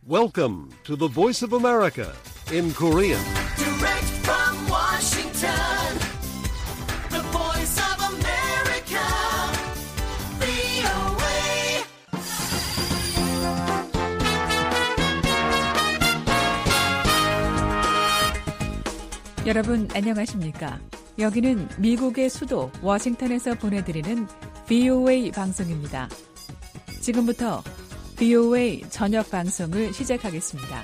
Welcome to the Voice of America in Korean. Direct from Washington, the Voice of America, VOA. 여러분 안녕하십니까? 여기는 미국의 수도 워싱턴에서 보내드리는 VOA 방송입니다. 지금부터 VOA 저녁 방송을 시작하겠습니다.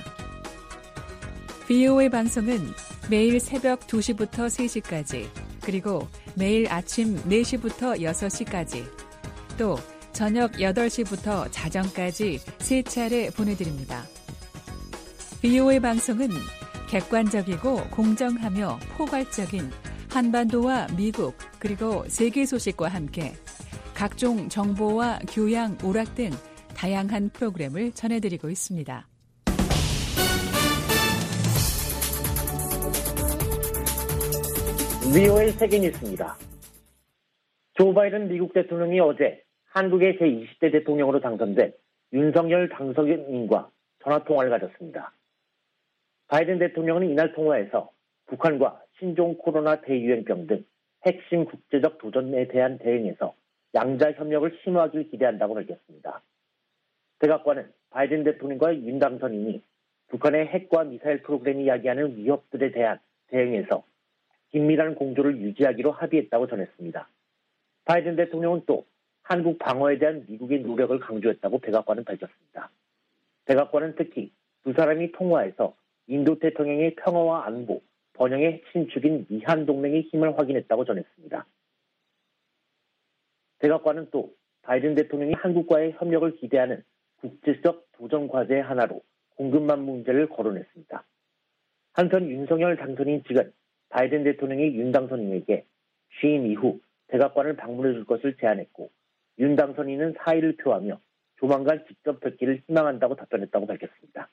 VOA 방송은 매일 새벽 2시부터 3시까지, 그리고 매일 아침 4시부터 6시까지, 또 저녁 8시부터 자정까지 3차례 보내드립니다. VOA 방송은 객관적이고 공정하며 포괄적인 한반도와 미국 그리고 세계 소식과 함께 각종 정보와 교양, 오락 등 다양한 프로그램을 전해드리고 있습니다. VOA 세계 뉴스입니다. 조 바이든 미국 대통령이 어제 한국의 제20대 대통령으로 당선된 윤석열 당선인과 전화통화를 가졌습니다. 바이든 대통령은 이날 통화에서 북한과 신종 코로나 대유행병 등 핵심 국제적 도전에 대한 대응에서 양자 협력을 심화하길 기대한다고 밝혔습니다. 백악관은 바이든 대통령과 윤 당선인이 북한의 핵과 미사일 프로그램이 야기하는 위협들에 대한 대응에서 긴밀한 공조를 유지하기로 합의했다고 전했습니다. 바이든 대통령은 또 한국 방어에 대한 미국의 노력을 강조했다고 백악관은 밝혔습니다. 백악관은 특히 두 사람이 통화에서 인도 태평양의 평화와 안보, 번영의 핵심 축인 미한동맹의 힘을 확인했다고 전했습니다. 백악관은 또 바이든 대통령이 한국과의 협력을 기대하는 국제적 도전 과제의 하나로 공급망 문제를 거론했습니다. 한편 윤석열 당선인 측은 바이든 대통령이 윤 당선인에게 취임 이후 백악관을 방문해 줄 것을 제안했고, 윤 당선인은 사의를 표하며 조만간 직접 뵙기를 희망한다고 답변했다고 밝혔습니다.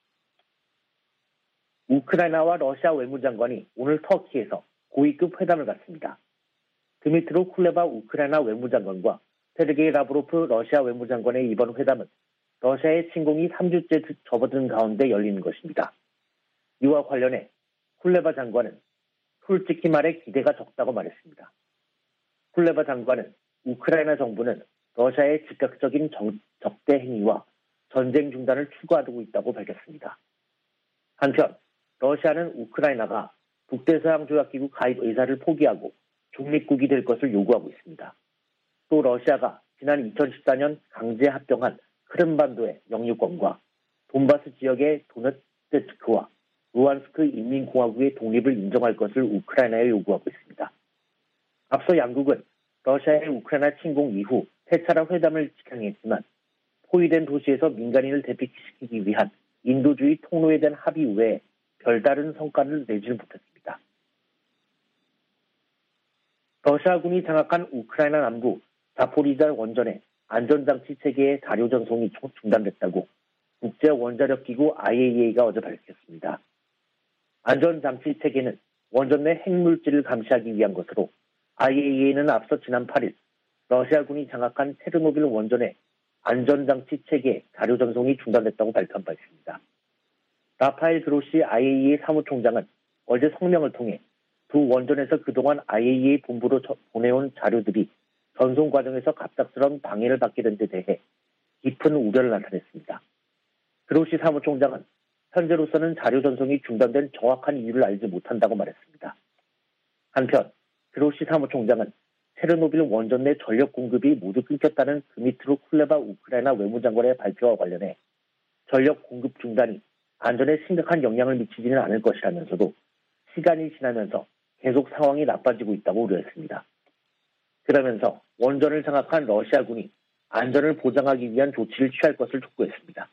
우크라이나와 러시아 외무장관이 오늘 터키에서 고위급 회담을 갖습니다. 드미트로 쿨레바 우크라이나 외무장관과 세르게이 라브로프 러시아 외무장관의 이번 회담은 러시아의 침공이 3주째 접어든 가운데 열리는 것입니다. 이와 관련해 쿨레바 장관은 솔직히 말해 기대가 적다고 말했습니다. 쿨레바 장관은 우크라이나 정부는 러시아의 즉각적인 적대 행위와 전쟁 중단을 추구하고 있다고 밝혔습니다. 한편 러시아는 우크라이나가 북대서양조약기구 가입 의사를 포기하고 중립국이 될 것을 요구하고 있습니다. 또 러시아가 지난 2014년 강제 합병한 크림반도의 영유권과 돈바스 지역의 도네츠크와 루안스크 인민공화국의 독립을 인정할 것을 우크라이나에 요구하고 있습니다. 앞서 양국은 러시아의 우크라이나 침공 이후 세 차례 회담을 강행했지만 포위된 도시에서 민간인을 대피시키기 위한 인도주의 통로에 대한 합의 외에 별다른 성과를 내지는 못했습니다. 러시아군이 장악한 우크라이나 남부 자포리자 원전의 안전장치 체계의 자료 전송이 중단됐다고 국제원자력기구 IAEA가 어제 밝혔습니다. 안전장치 체계는 원전 내 핵물질을 감시하기 위한 것으로 IAEA는 앞서 지난 8일 러시아군이 장악한 체르노빌 원전의 안전장치 체계 자료 전송이 중단됐다고 발표한 바 있습니다. 라파엘 그로시 IAEA 사무총장은 어제 성명을 통해 두 원전에서 그동안 IAEA 본부로 보내온 자료들이 전송 과정에서 갑작스러운 방해를 받게 된 데 대해 깊은 우려를 나타냈습니다. 그로시 사무총장은 현재로서는 자료 전송이 중단된 정확한 이유를 알지 못한다고 말했습니다. 한편 그로시 사무총장은 체르노빌 원전 내 전력 공급이 모두 끊겼다는 드미트로 쿨레바 우크라이나 외무장관의 발표와 관련해 전력 공급 중단이 안전에 심각한 영향을 미치지는 않을 것이라면서도 시간이 지나면서 계속 상황이 나빠지고 있다고 우려했습니다. 그러면서 원전을 장악한 러시아군이 안전을 보장하기 위한 조치를 취할 것을 촉구했습니다.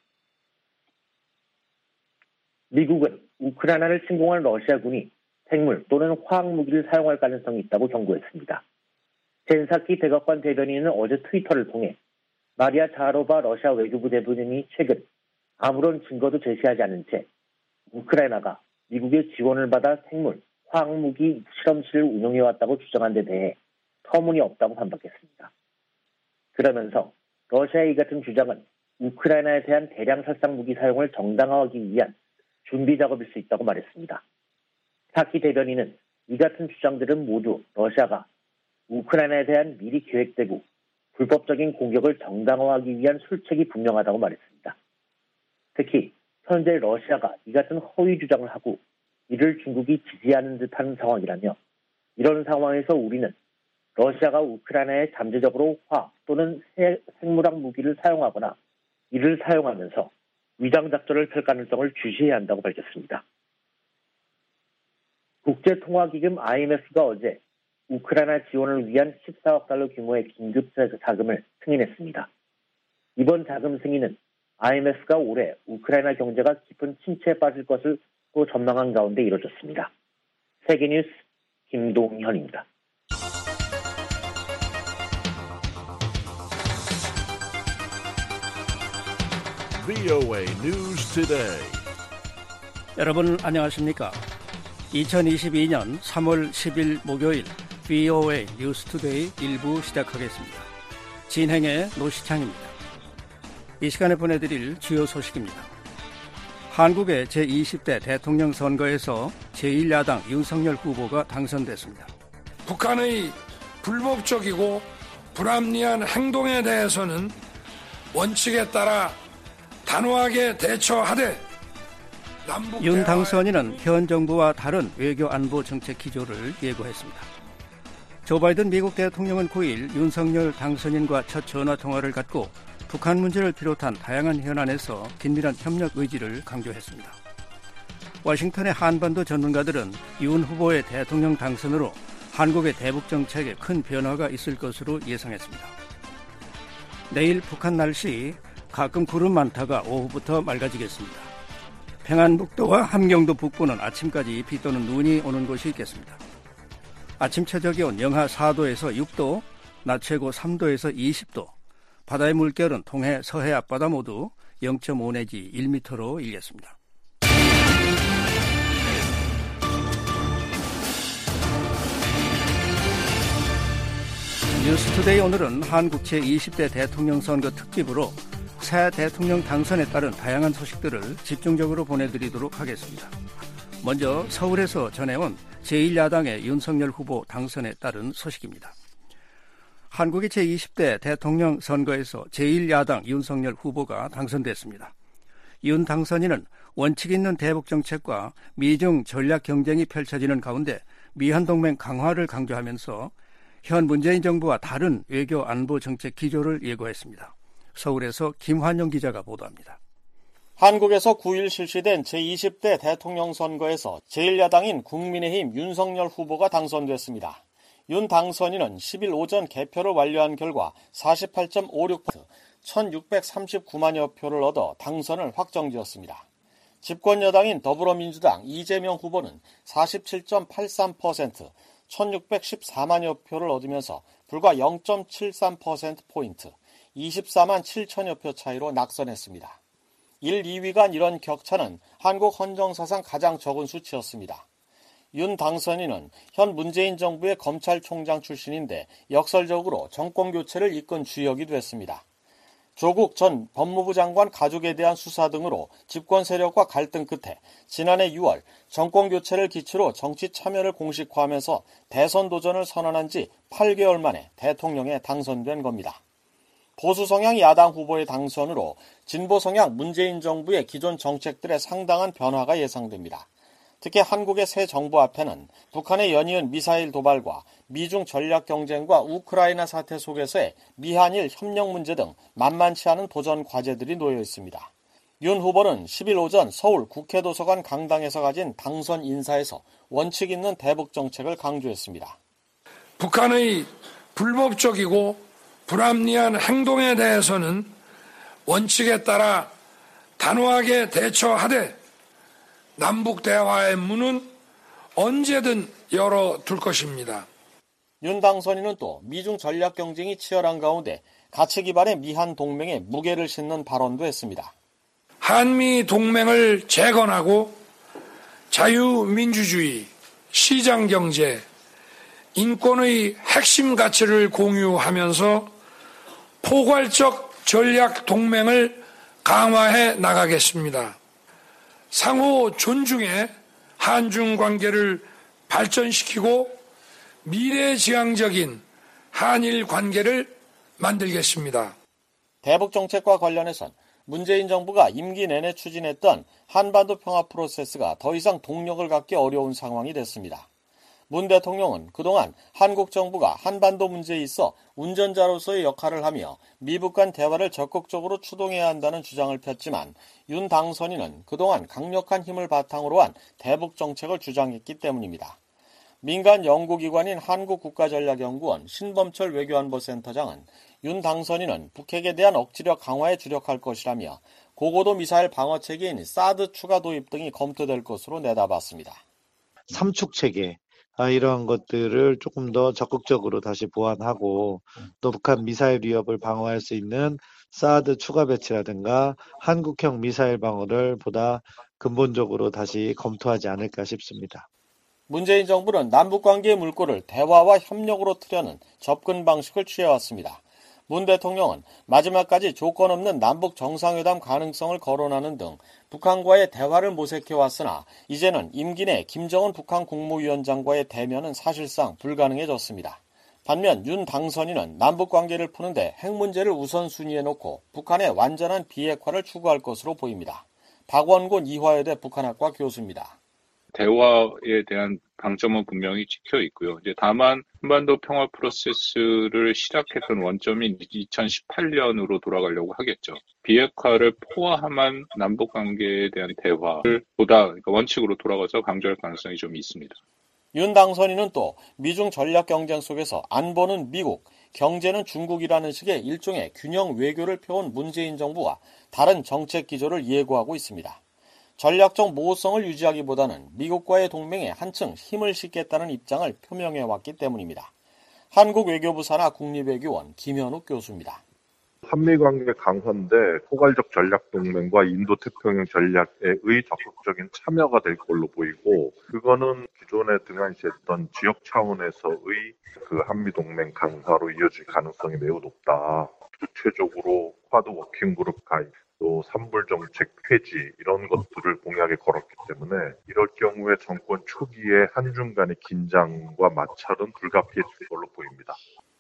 미국은 우크라이나를 침공한 러시아군이 생물 또는 화학무기를 사용할 가능성이 있다고 경고했습니다. 젠사키 백악관 대변인은 어제 트위터를 통해 마리아 자하로바 러시아 외교부 대변인이 최근 아무런 증거도 제시하지 않은 채 우크라이나가 미국의 지원을 받아 생물, 화학무기 실험실을 운영해왔다고 주장한 데 대해 터무니없다고 반박했습니다. 그러면서 러시아의 이 같은 주장은 우크라이나에 대한 대량 살상 무기 사용을 정당화하기 위한 준비 작업일 수 있다고 말했습니다. 사키 대변인은 이 같은 주장들은 모두 러시아가 우크라이나에 대한 미리 계획되고 불법적인 공격을 정당화하기 위한 술책이 분명하다고 말했습니다. 특히 현재 러시아가 이 같은 허위 주장을 하고 이를 중국이 지지하는 듯한 상황이라며 이런 상황에서 우리는 러시아가 우크라이나에 잠재적으로 화 또는 생물학 무기를 사용하거나 이를 사용하면서 위장작전을 펼 가능성을 주시해야 한다고 밝혔습니다. 국제통화기금 IMF가 어제 우크라이나 지원을 위한 14억 달러 규모의 긴급 자금을 승인했습니다. 이번 자금 승인은 IMF가 올해 우크라이나 경제가 깊은 침체에 빠질 것을 또 전망한 가운데 이뤄졌습니다. 세계뉴스 김동현입니다. VOA News Today. 여러분 안녕하십니까? 2022년 3월 10일 목요일 VOA News Today 1부 시작하겠습니다. 진행의 노시창입니다. 이 시간에 보내드릴 주요 소식입니다. 한국의 제20대 대통령 선거에서 제1야당 윤석열 후보가 당선됐습니다. 북한의 불법적이고 불합리한 행동에 대해서는 원칙에 따라 단호하게 대처하되 윤 당선인은 현 정부와 다른 외교 안보 정책 기조를 예고했습니다. 조 바이든 미국 대통령은 9일 윤석열 당선인과 첫 전화통화를 갖고 북한 문제를 비롯한 다양한 현안에서 긴밀한 협력 의지를 강조했습니다. 워싱턴의 한반도 전문가들은 윤 후보의 대통령 당선으로 한국의 대북 정책에 큰 변화가 있을 것으로 예상했습니다. 내일 북한 날씨 가끔 구름 많다가 오후부터 맑아지겠습니다. 평안북도와 함경도 북부는 아침까지 비 또는 눈이 오는 곳이 있겠습니다. 아침 최저기온 영하 4도에서 6도, 낮 최고 3도에서 20도, 바다의 물결은 동해, 서해 앞바다 모두 0.5 내지 1m로 일겠습니다. 뉴스투데이 오늘은 한국 제20대 대통령 선거 특집으로 새 대통령 당선에 따른 다양한 소식들을 집중적으로 보내드리도록 하겠습니다. 먼저 서울에서 전해온 제1야당의 윤석열 후보 당선에 따른 소식입니다. 한국의 제20대 대통령 선거에서 제1야당 윤석열 후보가 당선됐습니다. 윤 당선인은 원칙 있는 대북 정책과 미중 전략 경쟁이 펼쳐지는 가운데 미한동맹 강화를 강조하면서 현 문재인 정부와 다른 외교 안보 정책 기조를 예고했습니다. 서울에서 김환영 기자가 보도합니다. 한국에서 9일 실시된 제20대 대통령 선거에서 제1야당인 국민의힘 윤석열 후보가 당선됐습니다. 윤 당선인은 10일 오전 개표를 완료한 결과 48.56%, 1639만여 표를 얻어 당선을 확정지었습니다. 집권여당인 더불어민주당 이재명 후보는 47.83%, 1614만여 표를 얻으면서 불과 0.73%포인트, 24만 7천여 표 차이로 낙선했습니다. 1, 2위 간 이런 격차는 한국 헌정사상 가장 적은 수치였습니다. 윤 당선인은 현 문재인 정부의 검찰총장 출신인데 역설적으로 정권교체를 이끈 주역이기도 했습니다. 조국 전 법무부 장관 가족에 대한 수사 등으로 집권 세력과 갈등 끝에 지난해 6월 정권교체를 기치로 정치 참여를 공식화하면서 대선 도전을 선언한 지 8개월 만에 대통령에 당선된 겁니다. 보수 성향 야당 후보의 당선으로 진보 성향 문재인 정부의 기존 정책들의 상당한 변화가 예상됩니다. 특히 한국의 새 정부 앞에는 북한의 연이은 미사일 도발과 미중 전략 경쟁과 우크라이나 사태 속에서의 미한일 협력 문제 등 만만치 않은 도전 과제들이 놓여 있습니다. 윤 후보는 10일 오전 서울 국회도서관 강당에서 가진 당선 인사에서 원칙 있는 대북 정책을 강조했습니다. 북한의 불법적이고 불합리한 행동에 대해서는 원칙에 따라 단호하게 대처하되 남북 대화의 문은 언제든 열어둘 것입니다. 윤 당선인은 또 미중 전략 경쟁이 치열한 가운데 가치 기반의 미한 동맹에 무게를 싣는 발언도 했습니다. 한미 동맹을 재건하고 자유민주주의, 시장경제, 인권의 핵심 가치를 공유하면서 포괄적 전략 동맹을 강화해 나가겠습니다. 상호 존중해 한중 관계를 발전시키고 미래지향적인 한일 관계를 만들겠습니다. 대북 정책과 관련해선 문재인 정부가 임기 내내 추진했던 한반도 평화 프로세스가 더 이상 동력을 갖기 어려운 상황이 됐습니다. 문 대통령은 그동안 한국 정부가 한반도 문제에 있어 운전자로서의 역할을 하며 미북 간 대화를 적극적으로 추동해야 한다는 주장을 폈지만 윤 당선인은 그동안 강력한 힘을 바탕으로 한 대북 정책을 주장했기 때문입니다. 민간 연구기관인 한국국가전략연구원 신범철 외교안보센터장은 윤 당선인은 북핵에 대한 억지력 강화에 주력할 것이라며 고고도 미사일 방어체계인 사드 추가 도입 등이 검토될 것으로 내다봤습니다. 삼축체계 이러한 것들을 조금 더 적극적으로 다시 보완하고 또 북한 미사일 위협을 방어할 수 있는 사드 추가 배치라든가 한국형 미사일 방어를 보다 근본적으로 다시 검토하지 않을까 싶습니다. 문재인 정부는 남북관계의 물꼬를 대화와 협력으로 트려는 접근 방식을 취해왔습니다. 문 대통령은 마지막까지 조건 없는 남북 정상회담 가능성을 거론하는 등 북한과의 대화를 모색해왔으나 이제는 임기 내 김정은 북한 국무위원장과의 대면은 사실상 불가능해졌습니다. 반면 윤 당선인은 남북관계를 푸는데 핵 문제를 우선순위에 놓고 북한의 완전한 비핵화를 추구할 것으로 보입니다. 박원곤 이화여대 북한학과 교수입니다. 대화에 대한 방점은 분명히 찍혀 있고요. 이제 다만 한반도 평화 프로세스를 시작했던 원점인 2018년으로 돌아가려고 하겠죠. 비핵화를 포함한 남북 관계에 대한 대화를 보다 원칙으로 돌아가서 강조할 가능성이 좀 있습니다. 윤 당선인은 또 미중 전략 경쟁 속에서 안보는 미국, 경제는 중국이라는 식의 일종의 균형 외교를 펴온 문재인 정부와 다른 정책 기조를 예고하고 있습니다. 전략적 모호성을 유지하기보다는 미국과의 동맹에 한층 힘을 싣겠다는 입장을 표명해왔기 때문입니다. 한국외교부 산하 국립외교원 김현욱 교수입니다. 한미관계 강화인데 포괄적 전략동맹과 인도태평양 전략의 적극적인 참여가 될 걸로 보이고 그거는 기존에 등한시했던 지역 차원에서의 그 한미동맹 강화로 이어질 가능성이 매우 높다. 구체적으로 쿼드 워킹그룹 가입 또 산불정책 폐지 이런 것들을 공약에 걸었기 때문에 이럴 경우에 정권 초기에 한중 간의 긴장과 마찰은 불가피했을 걸로 보입니다.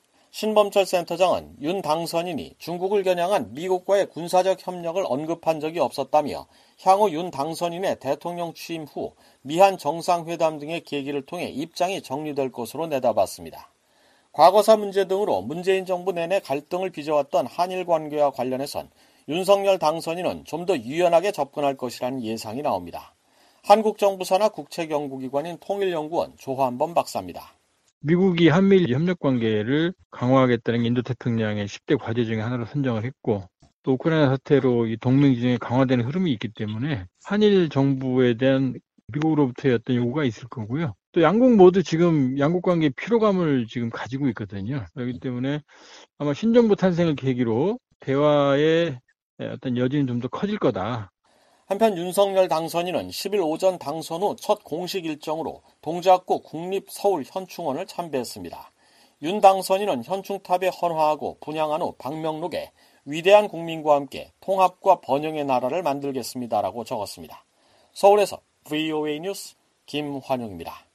신범철 센터장은 윤 당선인이 중국을 겨냥한 미국과의 군사적 협력을 언급한 적이 없었다며 향후 윤 당선인의 대통령 취임 후 미한 정상회담 등의 계기를 통해 입장이 정리될 것으로 내다봤습니다. 과거사 문제 등으로 문재인 정부 내내 갈등을 빚어왔던 한일 관계와 관련해선 윤석열 당선인은 좀 더 유연하게 접근할 것이라는 예상이 나옵니다. 한국정부 산하 국책연구기관인 통일연구원 조한범 박사입니다. 미국이 한미일 협력관계를 강화하겠다는 게 인도태평양의 10대 과제 중에 하나로 선정을 했고 또 우크라이나 사태로 이 동맹 지정이 강화되는 흐름이 있기 때문에 한일 정부에 대한 미국으로부터의 어떤 요구가 있을 거고요. 또 양국 모두 지금 양국관계의 피로감을 지금 가지고 있거든요. 그렇기 때문에 아마 신정부 탄생을 계기로 대화의 어떤 여지는 좀 더 커질 거다. 한편 윤석열 당선인은 10일 오전 당선 후 첫 공식 일정으로 동작구 국립서울현충원을 참배했습니다. 윤 당선인은 현충탑에 헌화하고 분향한 후 방명록에 위대한 국민과 함께 통합과 번영의 나라를 만들겠습니다라고 적었습니다. 서울에서 VOA 뉴스 김환용입니다.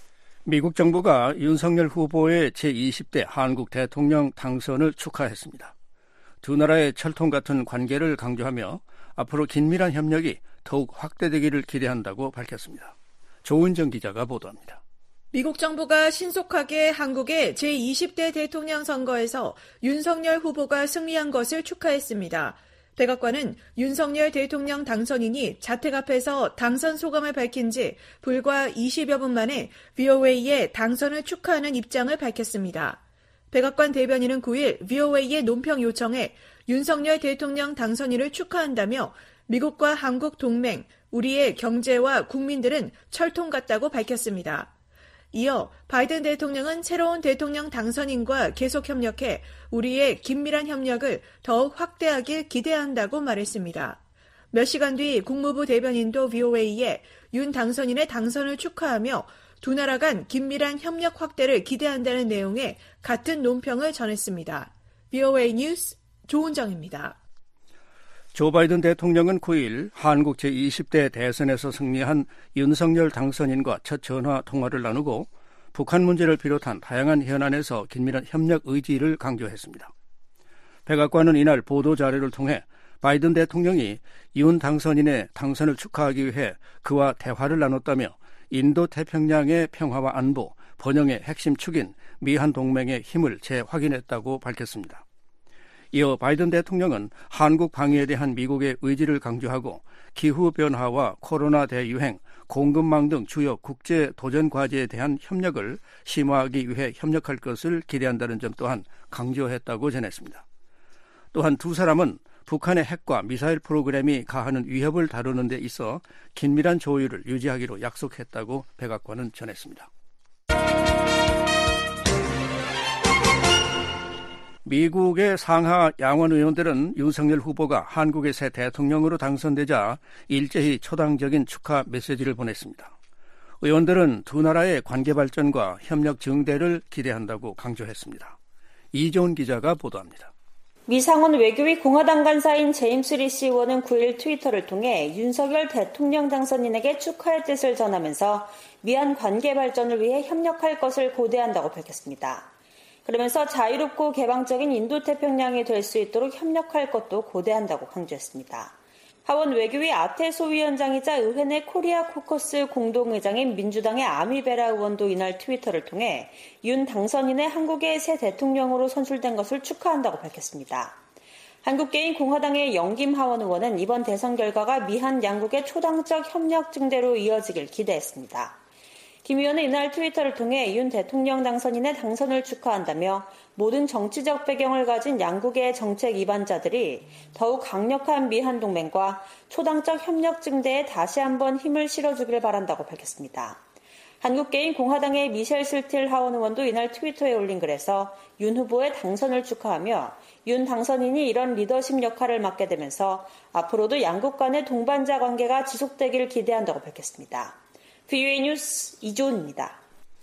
미국 정부가 윤석열 후보의 제20대 한국 대통령 당선을 축하했습니다. 두 나라의 철통 같은 관계를 강조하며 앞으로 긴밀한 협력이 더욱 확대되기를 기대한다고 밝혔습니다. 조은정 기자가 보도합니다. 미국 정부가 신속하게 한국의 제20대 대통령 선거에서 윤석열 후보가 승리한 것을 축하했습니다. 백악관은 윤석열 대통령 당선인이 자택 앞에서 당선 소감을 밝힌 지 불과 20여 분 만에 VOA의 당선을 축하하는 입장을 밝혔습니다. 백악관 대변인은 9일 VOA의 논평 요청에 윤석열 대통령 당선인을 축하한다며 미국과 한국 동맹, 우리의 경제와 국민들은 철통 같다고 밝혔습니다. 이어 바이든 대통령은 새로운 대통령 당선인과 계속 협력해 우리의 긴밀한 협력을 더욱 확대하길 기대한다고 말했습니다. 몇 시간 뒤 국무부 대변인도 VOA에 윤 당선인의 당선을 축하하며 두 나라 간 긴밀한 협력 확대를 기대한다는 내용의 같은 논평을 전했습니다. VOA 뉴스 조은정입니다. 조 바이든 대통령은 9일 한국 제20대 대선에서 승리한 윤석열 당선인과 첫 전화 통화를 나누고 북한 문제를 비롯한 다양한 현안에서 긴밀한 협력 의지를 강조했습니다. 백악관은 이날 보도자료를 통해 바이든 대통령이 윤 당선인의 당선을 축하하기 위해 그와 대화를 나눴다며 인도태평양의 평화와 안보, 번영의 핵심 축인 미한 동맹의 힘을 재확인했다고 밝혔습니다. 이어 바이든 대통령은 한국 방위에 대한 미국의 의지를 강조하고 기후변화와 코로나 대유행, 공급망 등 주요 국제 도전 과제에 대한 협력을 심화하기 위해 협력할 것을 기대한다는 점 또한 강조했다고 전했습니다. 또한 두 사람은 북한의 핵과 미사일 프로그램이 가하는 위협을 다루는 데 있어 긴밀한 조율을 유지하기로 약속했다고 백악관은 전했습니다. 미국의 상하 양원 의원들은 윤석열 후보가 한국의 새 대통령으로 당선되자 일제히 초당적인 축하 메시지를 보냈습니다. 의원들은 두 나라의 관계 발전과 협력 증대를 기대한다고 강조했습니다. 이조은 기자가 보도합니다. 미 상원 외교위 공화당 간사인 제임스 리시 의원은 9일 트위터를 통해 윤석열 대통령 당선인에게 축하의 뜻을 전하면서 미한 관계 발전을 위해 협력할 것을 고대한다고 밝혔습니다. 그러면서 자유롭고 개방적인 인도태평양이 될 수 있도록 협력할 것도 고대한다고 강조했습니다. 하원 외교위 아테소 위원장이자 의회 내 코리아 코커스 공동의장인 민주당의 아미베라 의원도 이날 트위터를 통해 윤 당선인의 한국의 새 대통령으로 선출된 것을 축하한다고 밝혔습니다. 한국계인 공화당의 영김 하원 의원은 이번 대선 결과가 미한 양국의 초당적 협력 증대로 이어지길 기대했습니다. 김 의원은 이날 트위터를 통해 윤 대통령 당선인의 당선을 축하한다며 모든 정치적 배경을 가진 양국의 정책 이반자들이 더욱 강력한 미한 동맹과 초당적 협력 증대에 다시 한번 힘을 실어주길 바란다고 밝혔습니다. 한국계인 공화당의 미셸 슬틸 하원 의원도 이날 트위터에 올린 글에서 윤 후보의 당선을 축하하며 윤 당선인이 이런 리더십 역할을 맡게 되면서 앞으로도 양국 간의 동반자 관계가 지속되기를 기대한다고 밝혔습니다. VOA 뉴스 이조은입니다.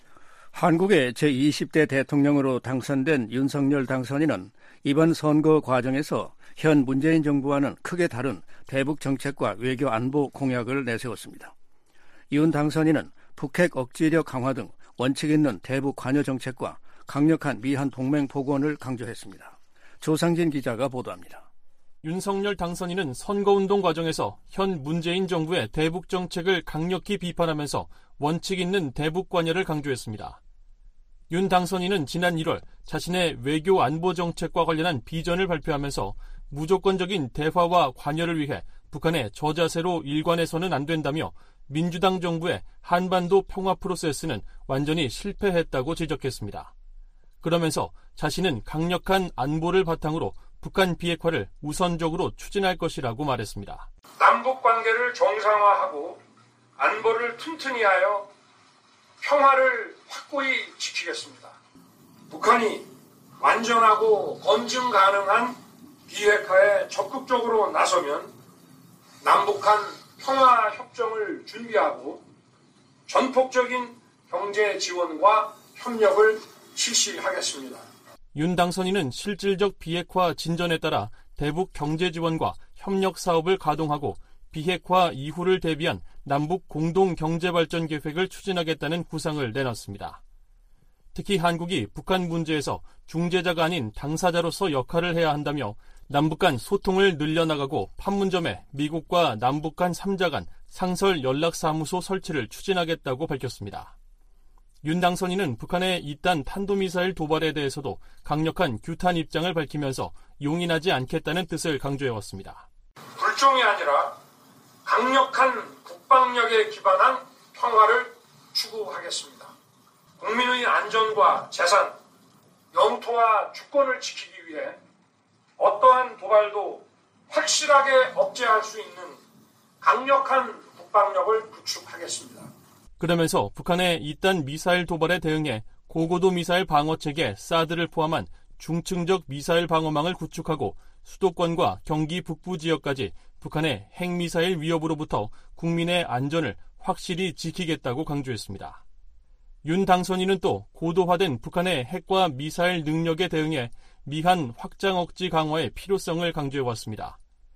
한국의 제20대 대통령으로 당선된 윤석열 당선인은 이번 선거 과정에서 현 문재인 정부와는 크게 다른 대북 정책과 외교 안보 공약을 내세웠습니다. 윤 당선인은 북핵 억지력 강화 등 원칙 있는 대북 관여 정책과 강력한 미한 동맹 복원을 강조했습니다. 조상진 기자가 보도합니다. 윤석열 당선인은 선거운동 과정에서 현 문재인 정부의 대북 정책을 강력히 비판하면서 원칙 있는 대북 관여를 강조했습니다. 윤 당선인은 지난 1월 자신의 외교 안보 정책과 관련한 비전을 발표하면서 무조건적인 대화와 관여를 위해 북한의 저자세로 일관해서는 안 된다며 민주당 정부의 한반도 평화 프로세스는 완전히 실패했다고 지적했습니다. 그러면서 자신은 강력한 안보를 바탕으로 북한 비핵화를 우선적으로 추진할 것이라고 말했습니다. 남북 관계를 정상화하고 안보를 튼튼히 하여 평화를 확고히 지키겠습니다. 북한이 완전하고 검증 가능한 비핵화에 적극적으로 나서면 남북한 평화 협정을 준비하고 전폭적인 경제 지원과 협력을 실시하겠습니다. 윤 당선인은 실질적 비핵화 진전에 따라 대북 경제 지원과 협력 사업을 가동하고 비핵화 이후를 대비한 남북 공동 경제 발전 계획을 추진하겠다는 구상을 내놨습니다. 특히 한국이 북한 문제에서 중재자가 아닌 당사자로서 역할을 해야 한다며 남북 간 소통을 늘려나가고 판문점에 미국과 남북 간 3자 간 상설 연락사무소 설치를 추진하겠다고 밝혔습니다. 윤 당선인은 북한의 이딴 탄도미사일 도발에 대해서도 강력한 규탄 입장을 밝히면서 용인하지 않겠다는 뜻을 강조해왔습니다. 불종이 아니라 강력한 국방력에 기반한 평화를 추구하겠습니다. 국민의 안전과 재산, 영토와 주권을 지키기 위해 어떠한 도발도 확실하게 억제할 수 있는 강력한 국방력을 구축하겠습니다. 그러면서 북한의 이딴 미사일 도발에 대응해 고고도 미사일 방어체계 사드를 포함한 중층적 미사일 방어망을 구축하고 수도권과 경기 북부 지역까지 북한의 핵미사일 위협으로부터 국민의 안전을 확실히 지키겠다고 강조했습니다. 윤 당선인은 또 고도화된 북한의 핵과 미사일 능력에 대응해 미한 확장 억지 강화의 필요성을 강조해왔습니다.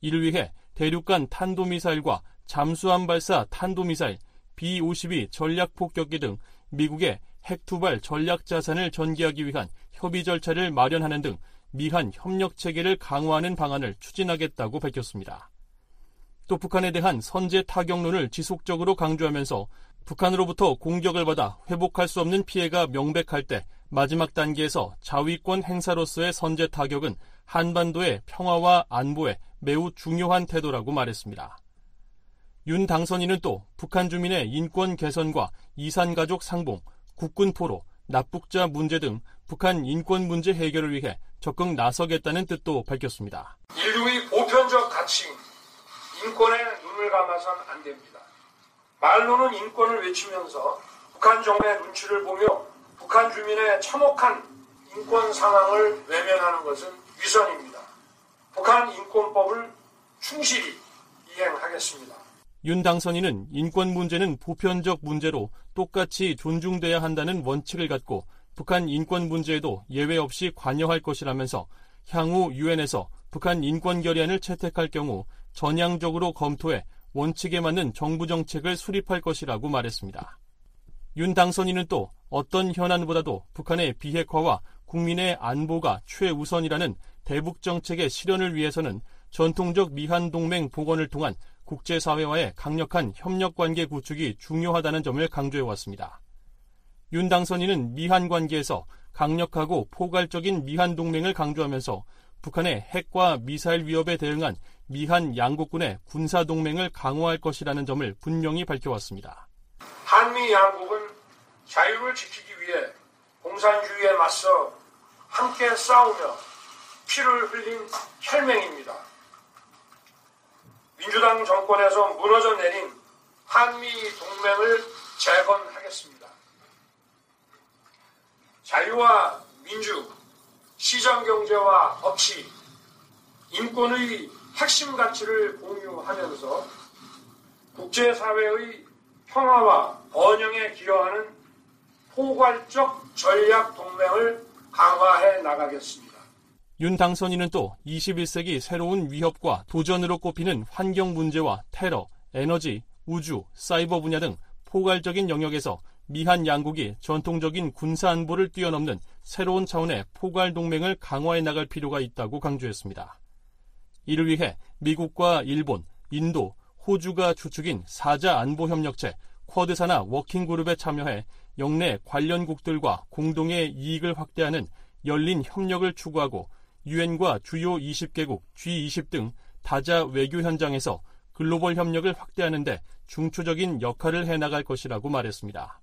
이를 위해 대륙간 탄도미사일과 잠수함 발사 탄도미사일, B-52 전략폭격기 등 미국의 핵투발 전략 자산을 전개하기 위한 협의 절차를 마련하는 등 미한 협력 체계를 강화하는 방안을 추진하겠다고 밝혔습니다. 또 북한에 대한 선제 타격론을 지속적으로 강조하면서 북한으로부터 공격을 받아 회복할 수 없는 피해가 명백할 때 마지막 단계에서 자위권 행사로서의 선제 타격은 한반도의 평화와 안보에 매우 중요한 태도라고 말했습니다. 윤 당선인은 또 북한 주민의 인권 개선과 이산가족 상봉, 국군 포로, 납북자 문제 등 북한 인권 문제 해결을 위해 적극 나서겠다는 뜻도 밝혔습니다. 인류의 보편적 가치인 인권에 눈을 감아선 안 됩니다. 말로는 인권을 외치면서 북한 정부의 눈치를 보며 북한 주민의 참혹한 인권 상황을 외면하는 것은 위선입니다. 북한 인권법을 충실히 이행하겠습니다. 윤 당선인은 인권 문제는 보편적 문제로 똑같이 존중돼야 한다는 원칙을 갖고 북한 인권 문제에도 예외 없이 관여할 것이라면서 향후 유엔에서 북한 인권 결의안을 채택할 경우 전향적으로 검토해 원칙에 맞는 정부 정책을 수립할 것이라고 말했습니다. 윤 당선인은 또 어떤 현안보다도 북한의 비핵화와 국민의 안보가 최우선이라는 대북 정책의 실현을 위해서는 전통적 미한 동맹 복원을 통한 국제사회와의 강력한 협력관계 구축이 중요하다는 점을 강조해왔습니다. 윤 당선인은 미한 관계에서 강력하고 포괄적인 미한 동맹을 강조하면서 북한의 핵과 미사일 위협에 대응한 미한 양국군의 군사동맹을 강화할 것이라는 점을 분명히 밝혀왔습니다. 한미 양국은 자유를 지키기 위해 공산주의에 맞서 함께 싸우며 피를 흘린 혈맹입니다. 민주당 정권에서 무너져 내린 한미 동맹을 재건하겠습니다. 자유와 민주, 시장경제와 법치, 인권의 핵심 가치를 공유하면서 국제사회의 평화와 번영에 기여하는 포괄적 전략 동맹을 강화해 나가겠습니다. 윤 당선인은 또 21세기 새로운 위협과 도전으로 꼽히는 환경 문제와 테러, 에너지, 우주, 사이버 분야 등 포괄적인 영역에서 미한 양국이 전통적인 군사 안보를 뛰어넘는 새로운 차원의 포괄 동맹을 강화해 나갈 필요가 있다고 강조했습니다. 이를 위해 미국과 일본, 인도, 호주가 주축인 4자 안보협력체 쿼드산하 워킹그룹에 참여해 영내 관련국들과 공동의 이익을 확대하는 열린 협력을 추구하고 유엔과 주요 20개국, G20 등 다자 외교 현장에서 글로벌 협력을 확대하는 데 중추적인 역할을 해나갈 것이라고 말했습니다.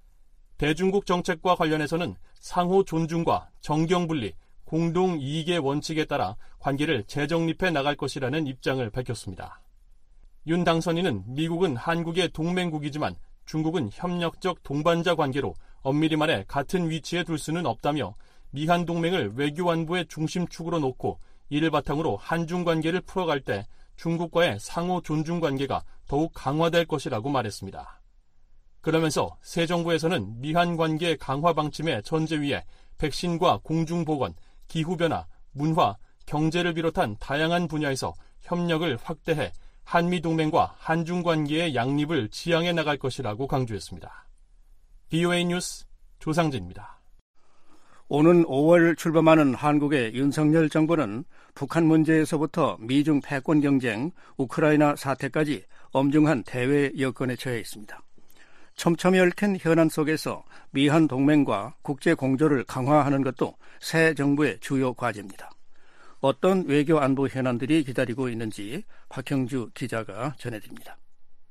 대중국 정책과 관련해서는 상호 존중과 정경분리, 공동 이익의 원칙에 따라 관계를 재정립해 나갈 것이라는 입장을 밝혔습니다. 윤 당선인은 미국은 한국의 동맹국이지만 중국은 협력적 동반자 관계로 엄밀히 말해 같은 위치에 둘 수는 없다며 미한 동맹을 외교 안보의 중심축으로 놓고 이를 바탕으로 한중 관계를 풀어갈 때 중국과의 상호 존중 관계가 더욱 강화될 것이라고 말했습니다. 그러면서 새 정부에서는 미한 관계 강화 방침의 전제 위에 백신과 공중보건, 기후변화, 문화, 경제를 비롯한 다양한 분야에서 협력을 확대해 한미동맹과 한중관계의 양립을 지향해 나갈 것이라고 강조했습니다. VOA 뉴스 조상진입니다. 오는 5월 출범하는 한국의 윤석열 정부는 북한 문제에서부터 미중 패권 경쟁, 우크라이나 사태까지 엄중한 대외 여건에 처해 있습니다. 촘촘히 얽힌 현안 속에서 미한 동맹과 국제 공조를 강화하는 것도 새 정부의 주요 과제입니다. 어떤 외교 안보 현안들이 기다리고 있는지 박형주 기자가 전해드립니다.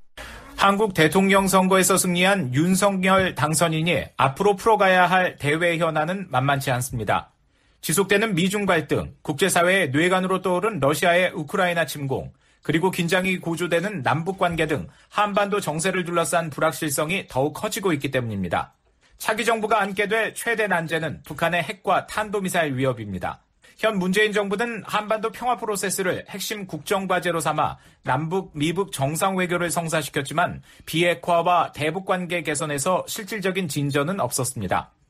한국 대통령 선거에서 승리한 윤석열 당선인이 앞으로 풀어가야 할 대외 현안은 만만치 않습니다. 지속되는 미중 갈등, 국제사회의 뇌관으로 떠오른 러시아의 우크라이나 침공, 그리고 긴장이 고조되는 남북관계 등 한반도 정세를 둘러싼 불확실성이 더욱 커지고 있기 때문입니다. 차기 정부가 안게 될 최대 난제는 북한의 핵과 탄도미사일 위협입니다. 현 문재인 정부는 한반도 평화 프로세스를 핵심 국정과제로 삼아 남북, 미북 정상외교를 성사시켰지만 비핵화와 대북관계 개선에서 실질적인 진전은 없었습니다.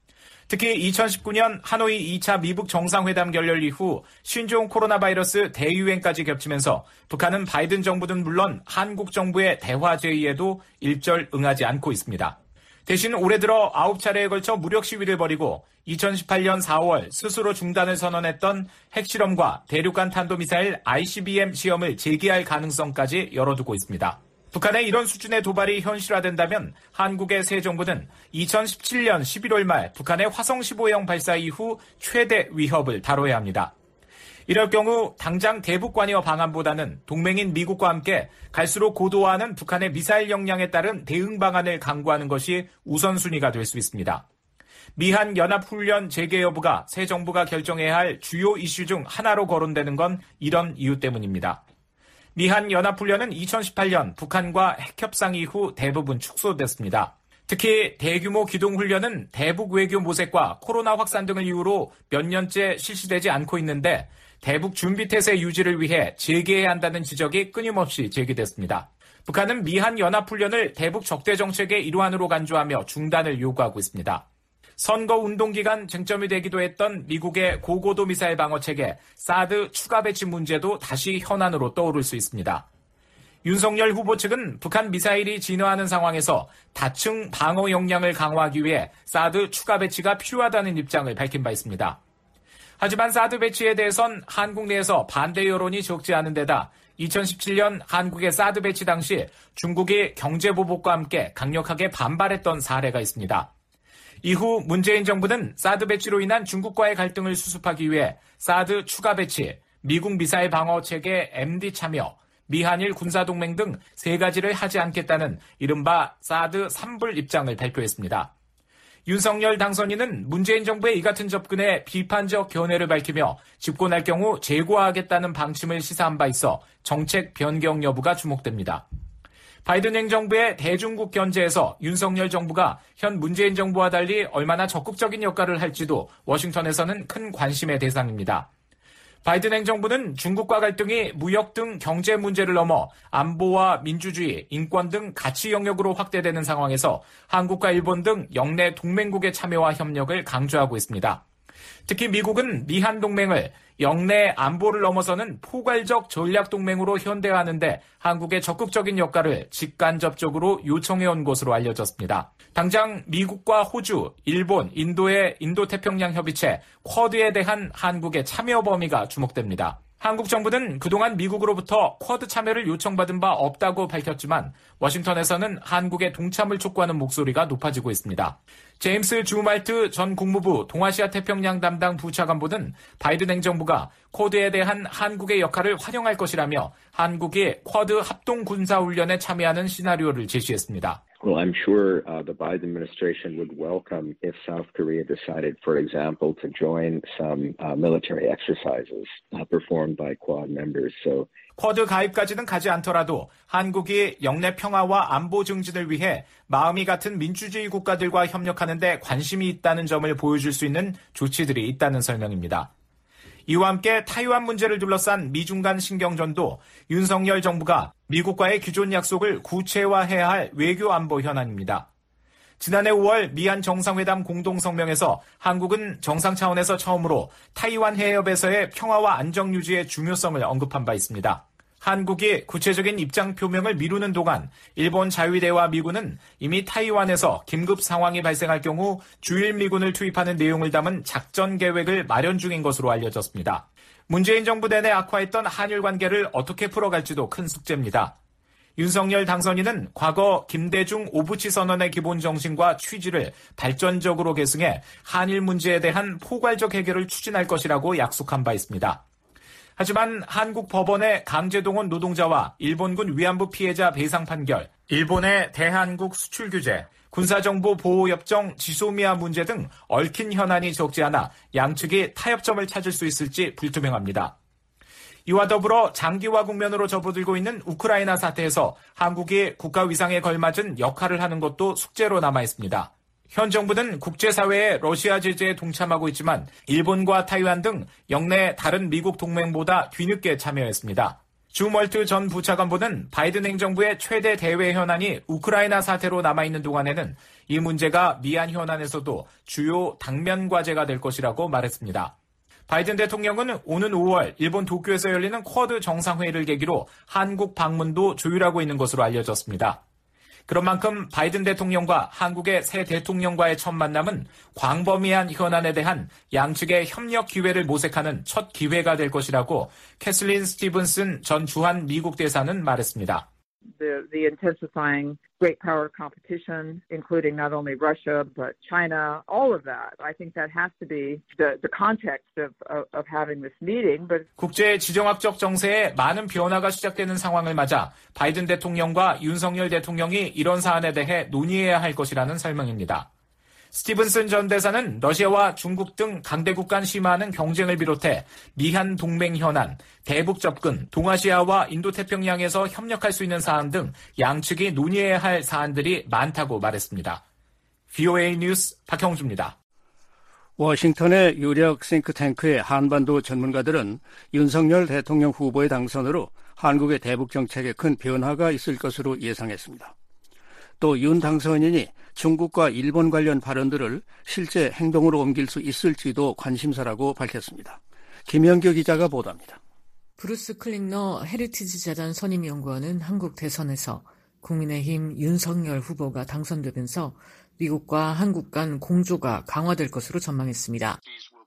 특히 2019년 하노이 2차 미북 정상회담 결렬 이후 신종 코로나 바이러스 대유행까지 겹치면서 북한은 바이든 정부는 물론 한국 정부의 대화 제의에도 일절 응하지 않고 있습니다. 대신 올해 들어 9차례에 걸쳐 무력 시위를 벌이고 2018년 4월 스스로 중단을 선언했던 핵실험과 대륙간 탄도미사일 ICBM 시험을 재개할 가능성까지 열어두고 있습니다. 북한의 이런 수준의 도발이 현실화된다면 한국의 새 정부는 2017년 11월 말 북한의 화성 15형 발사 이후 최대 위협을 다뤄야 합니다. 이럴 경우 당장 대북 관여 방안보다는 동맹인 미국과 함께 갈수록 고도화하는 북한의 미사일 역량에 따른 대응 방안을 강구하는 것이 우선순위가 될 수 있습니다. 미한 연합훈련 재개 여부가 새 정부가 결정해야 할 주요 이슈 중 하나로 거론되는 건 이런 이유 때문입니다. 미한 연합훈련은 2018년 북한과 핵협상 이후 대부분 축소됐습니다. 특히 대규모 기동훈련은 대북 외교 모색과 코로나 확산 등을 이유로 몇 년째 실시되지 않고 있는데 대북 준비태세 유지를 위해 재개해야 한다는 지적이 끊임없이 제기됐습니다. 북한은 미한 연합훈련을 대북 적대 정책의 일환으로 간주하며 중단을 요구하고 있습니다. 선거 운동 기간 쟁점이 되기도 했던 미국의 고고도 미사일 방어 체계 사드 추가 배치 문제도 다시 현안으로 떠오를 수 있습니다. 윤석열 후보 측은 북한 미사일이 진화하는 상황에서 다층 방어 역량을 강화하기 위해 사드 추가 배치가 필요하다는 입장을 밝힌 바 있습니다. 하지만 사드 배치에 대해선 한국 내에서 반대 여론이 적지 않은 데다 2017년 한국의 사드 배치 당시 중국이 경제보복과 함께 강력하게 반발했던 사례가 있습니다. 이후 문재인 정부는 사드 배치로 인한 중국과의 갈등을 수습하기 위해 사드 추가 배치, 미국 미사일 방어 체계 MD 참여, 미한일 군사동맹 등 세 가지를 하지 않겠다는 이른바 사드 3불 입장을 발표했습니다. 윤석열 당선인은 문재인 정부의 이 같은 접근에 비판적 견해를 밝히며 집권할 경우 재고하겠다는 방침을 시사한 바 있어 정책 변경 여부가 주목됩니다. 바이든 행정부의 대중국 견제에서 윤석열 정부가 현 문재인 정부와 달리 얼마나 적극적인 역할을 할지도 워싱턴에서는 큰 관심의 대상입니다. 바이든 행정부는 중국과 갈등이 무역 등 경제 문제를 넘어 안보와 민주주의, 인권 등 가치 영역으로 확대되는 상황에서 한국과 일본 등 영내 동맹국의 참여와 협력을 강조하고 있습니다. 특히 미국은 미한 동맹을 영내 안보를 넘어서는 포괄적 전략 동맹으로 현대화하는데 한국의 적극적인 역할을 직간접적으로 요청해온 것으로 알려졌습니다. 당장 미국과 호주, 일본, 인도의 인도태평양 협의체 쿼드에 대한 한국의 참여 범위가 주목됩니다. 한국 정부는 그동안 미국으로부터 쿼드 참여를 요청받은 바 없다고 밝혔지만 워싱턴에서는 한국의 동참을 촉구하는 목소리가 높아지고 있습니다. 제임스 주말트 전 국무부 동아시아 태평양 담당 부차관보는 바이든 행정부가 쿼드에 대한 한국의 역할을 활용할 것이라며 한국이 쿼드 합동군사훈련에 참여하는 시나리오를 제시했습니다. Well, I'm sure the Biden administration would welcome if South Korea decided, for example, to join some military exercises performed by Quad members. So, 쿼드 가입까지는 가지 않더라도 한국이 영내 평화와 안보 증진을 위해 마음이 같은 민주주의 국가들과 협력하는 데 관심이 있다는 점을 보여줄 수 있는 조치들이 있다는 설명입니다. 이와 함께 타이완 문제를 둘러싼 미중 간 신경전도 윤석열 정부가 미국과의 기존 약속을 구체화해야 할 외교 안보 현안입니다. 지난해 5월 미한 정상회담 공동성명에서 한국은 정상 차원에서 처음으로 타이완 해협에서의 평화와 안정 유지의 중요성을 언급한 바 있습니다. 한국이 구체적인 입장 표명을 미루는 동안 일본 자위대와 미군은 이미 타이완에서 긴급 상황이 발생할 경우 주일미군을 투입하는 내용을 담은 작전 계획을 마련 중인 것으로 알려졌습니다. 문재인 정부 내내 악화했던 한일 관계를 어떻게 풀어갈지도 큰 숙제입니다. 윤석열 당선인은 과거 김대중 오부치 선언의 기본 정신과 취지를 발전적으로 계승해 한일 문제에 대한 포괄적 해결을 추진할 것이라고 약속한 바 있습니다. 하지만 한국 법원의 강제동원 노동자와 일본군 위안부 피해자 배상 판결, 일본의 대한국 수출 규제, 군사정보 보호협정 지소미아 문제 등 얽힌 현안이 적지 않아 양측이 타협점을 찾을 수 있을지 불투명합니다. 이와 더불어 장기화 국면으로 접어들고 있는 우크라이나 사태에서 한국이 국가 위상에 걸맞은 역할을 하는 것도 숙제로 남아 있습니다. 현 정부는 국제사회의 러시아 제재에 동참하고 있지만 일본과 타이완 등 영내 다른 미국 동맹보다 뒤늦게 참여했습니다. 주멀트 전 부차관보는 바이든 행정부의 최대 대외 현안이 우크라이나 사태로 남아있는 동안에는 이 문제가 미얀 현안에서도 주요 당면 과제가 될 것이라고 말했습니다. 바이든 대통령은 오는 5월 일본 도쿄에서 열리는 쿼드 정상회의를 계기로 한국 방문도 조율하고 있는 것으로 알려졌습니다. 그런 만큼 바이든 대통령과 한국의 새 대통령과의 첫 만남은 광범위한 현안에 대한 양측의 협력 기회를 모색하는 첫 기회가 될 것이라고 캐슬린 스티븐슨 전 주한 미국 대사는 말했습니다. The intensifying great power competition, including not only Russia but China, all of that. I think that has to be the context of having this meeting. But 국제 지정학적 정세에 많은 변화가 시작되는 상황을 맞아 바이든 대통령과 윤석열 대통령이 이런 사안에 대해 논의해야 할 것이라는 설명입니다. 스티븐슨 전 대사는 러시아와 중국 등 강대국 간 심화하는 경쟁을 비롯해 미한 동맹 현안, 대북 접근, 동아시아와 인도태평양에서 협력할 수 있는 사안 등 양측이 논의해야 할 사안들이 많다고 말했습니다. VOA 뉴스 박형주입니다. 워싱턴의 유력 싱크탱크의 한반도 전문가들은 윤석열 대통령 후보의 당선으로 한국의 대북 정책에 큰 변화가 있을 것으로 예상했습니다. 또 윤 당선인이 중국과 일본 관련 발언들을 실제 행동으로 옮길 수 있을지도 관심사라고 밝혔습니다. 김영규 기자가 보도합니다. 브루스 클링너 헤리티지 재단 선임연구원은 한국 대선에서 국민의힘 윤석열 후보가 당선되면서 미국과 한국 간 공조가 강화될 것으로 전망했습니다.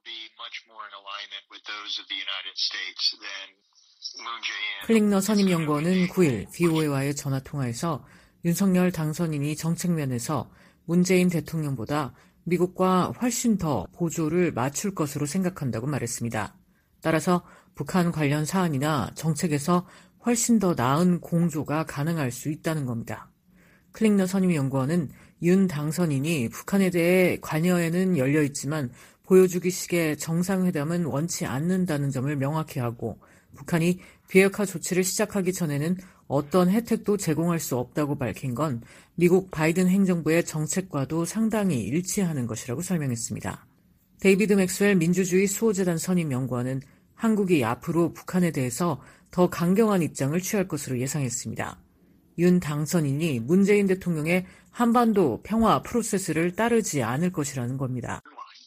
클링너 선임연구원은 9일 VOA와의 전화통화에서 윤석열 당선인이 정책면에서 문재인 대통령보다 미국과 훨씬 더 보조를 맞출 것으로 생각한다고 말했습니다. 따라서 북한 관련 사안이나 정책에서 훨씬 더 나은 공조가 가능할 수 있다는 겁니다. 클링너 선임연구원은 윤 당선인이 북한에 대해 관여에는 열려있지만 보여주기식의 정상회담은 원치 않는다는 점을 명확히 하고 북한이 비핵화 조치를 시작하기 전에는 어떤 혜택도 제공할 수 없다고 밝힌 건 미국 바이든 행정부의 정책과도 상당히 일치하는 것이라고 설명했습니다. 데이비드 맥스웰 민주주의 수호재단 선임연구원은 한국이 앞으로 북한에 대해서 더 강경한 입장을 취할 것으로 예상했습니다. 윤 당선인이 문재인 대통령의 한반도 평화 프로세스를 따르지 않을 것이라는 겁니다.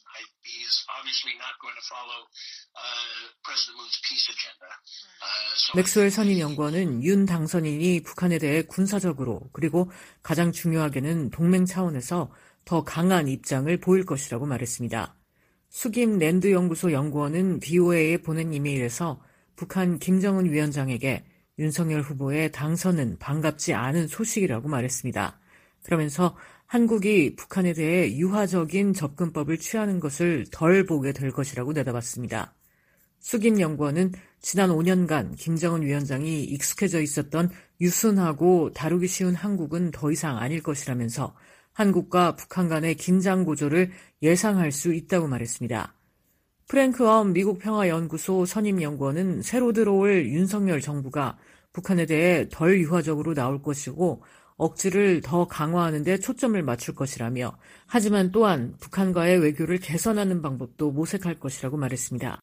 맥스웰 선임연구원은 윤 당선인이 북한에 대해 군사적으로 그리고 가장 중요하게는 동맹 차원에서 더 강한 입장을 보일 것이라고 말했습니다. 수김 랜드연구소 연구원은 BOA에 보낸 이메일에서 북한 김정은 위원장에게 윤석열 후보의 당선은 반갑지 않은 소식이라고 말했습니다. 그러면서 한국이 북한에 대해 유화적인 접근법을 취하는 것을 덜 보게 될 것이라고 내다봤습니다. 수김 연구원은 지난 5년간 김정은 위원장이 익숙해져 있었던 유순하고 다루기 쉬운 한국은 더 이상 아닐 것이라면서 한국과 북한 간의 긴장 고조를 예상할 수 있다고 말했습니다. 프랭크 엄 미국 평화연구소 선임연구원은 새로 들어올 윤석열 정부가 북한에 대해 덜 유화적으로 나올 것이고 억지를 더 강화하는 데 초점을 맞출 것이라며 하지만 또한 북한과의 외교를 개선하는 방법도 모색할 것이라고 말했습니다.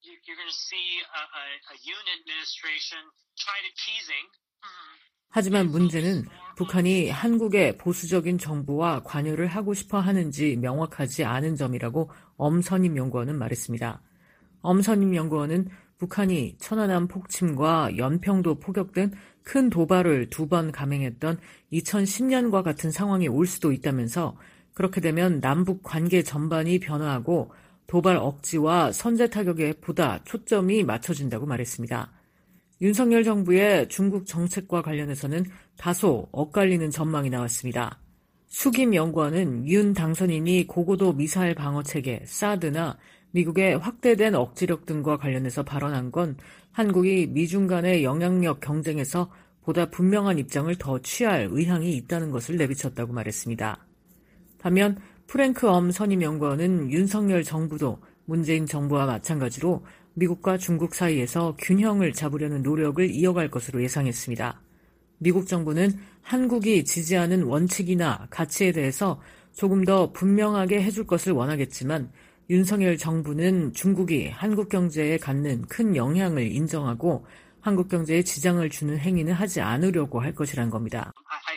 하지만 문제는 북한이 한국의 보수적인 정부와 관여를 하고 싶어 하는지 명확하지 않은 점이라고 엄 선임연구원은 말했습니다. 엄 선임연구원은 북한이 천안함 폭침과 연평도 포격 등 큰 도발을 2번 감행했던 2010년과 같은 상황이 올 수도 있다면서 그렇게 되면 남북 관계 전반이 변화하고 도발 억지와 선제 타격에 보다 초점이 맞춰진다고 말했습니다. 윤석열 정부의 중국 정책과 관련해서는 다소 엇갈리는 전망이 나왔습니다. 수김 연구원은 윤 당선인이 고고도 미사일 방어체계 사드나 미국의 확대된 억지력 등과 관련해서 발언한 건 한국이 미중 간의 영향력 경쟁에서 보다 분명한 입장을 더 취할 의향이 있다는 것을 내비쳤다고 말했습니다. 반면 프랭크 엄 선임연구원은 윤석열 정부도 문재인 정부와 마찬가지로 미국과 중국 사이에서 균형을 잡으려는 노력을 이어갈 것으로 예상했습니다. 미국 정부는 한국이 지지하는 원칙이나 가치에 대해서 조금 더 분명하게 해줄 것을 원하겠지만 윤석열 정부는 중국이 한국 경제에 갖는 큰 영향을 인정하고 한국 경제에 지장을 주는 행위는 하지 않으려고 할 것이란 겁니다.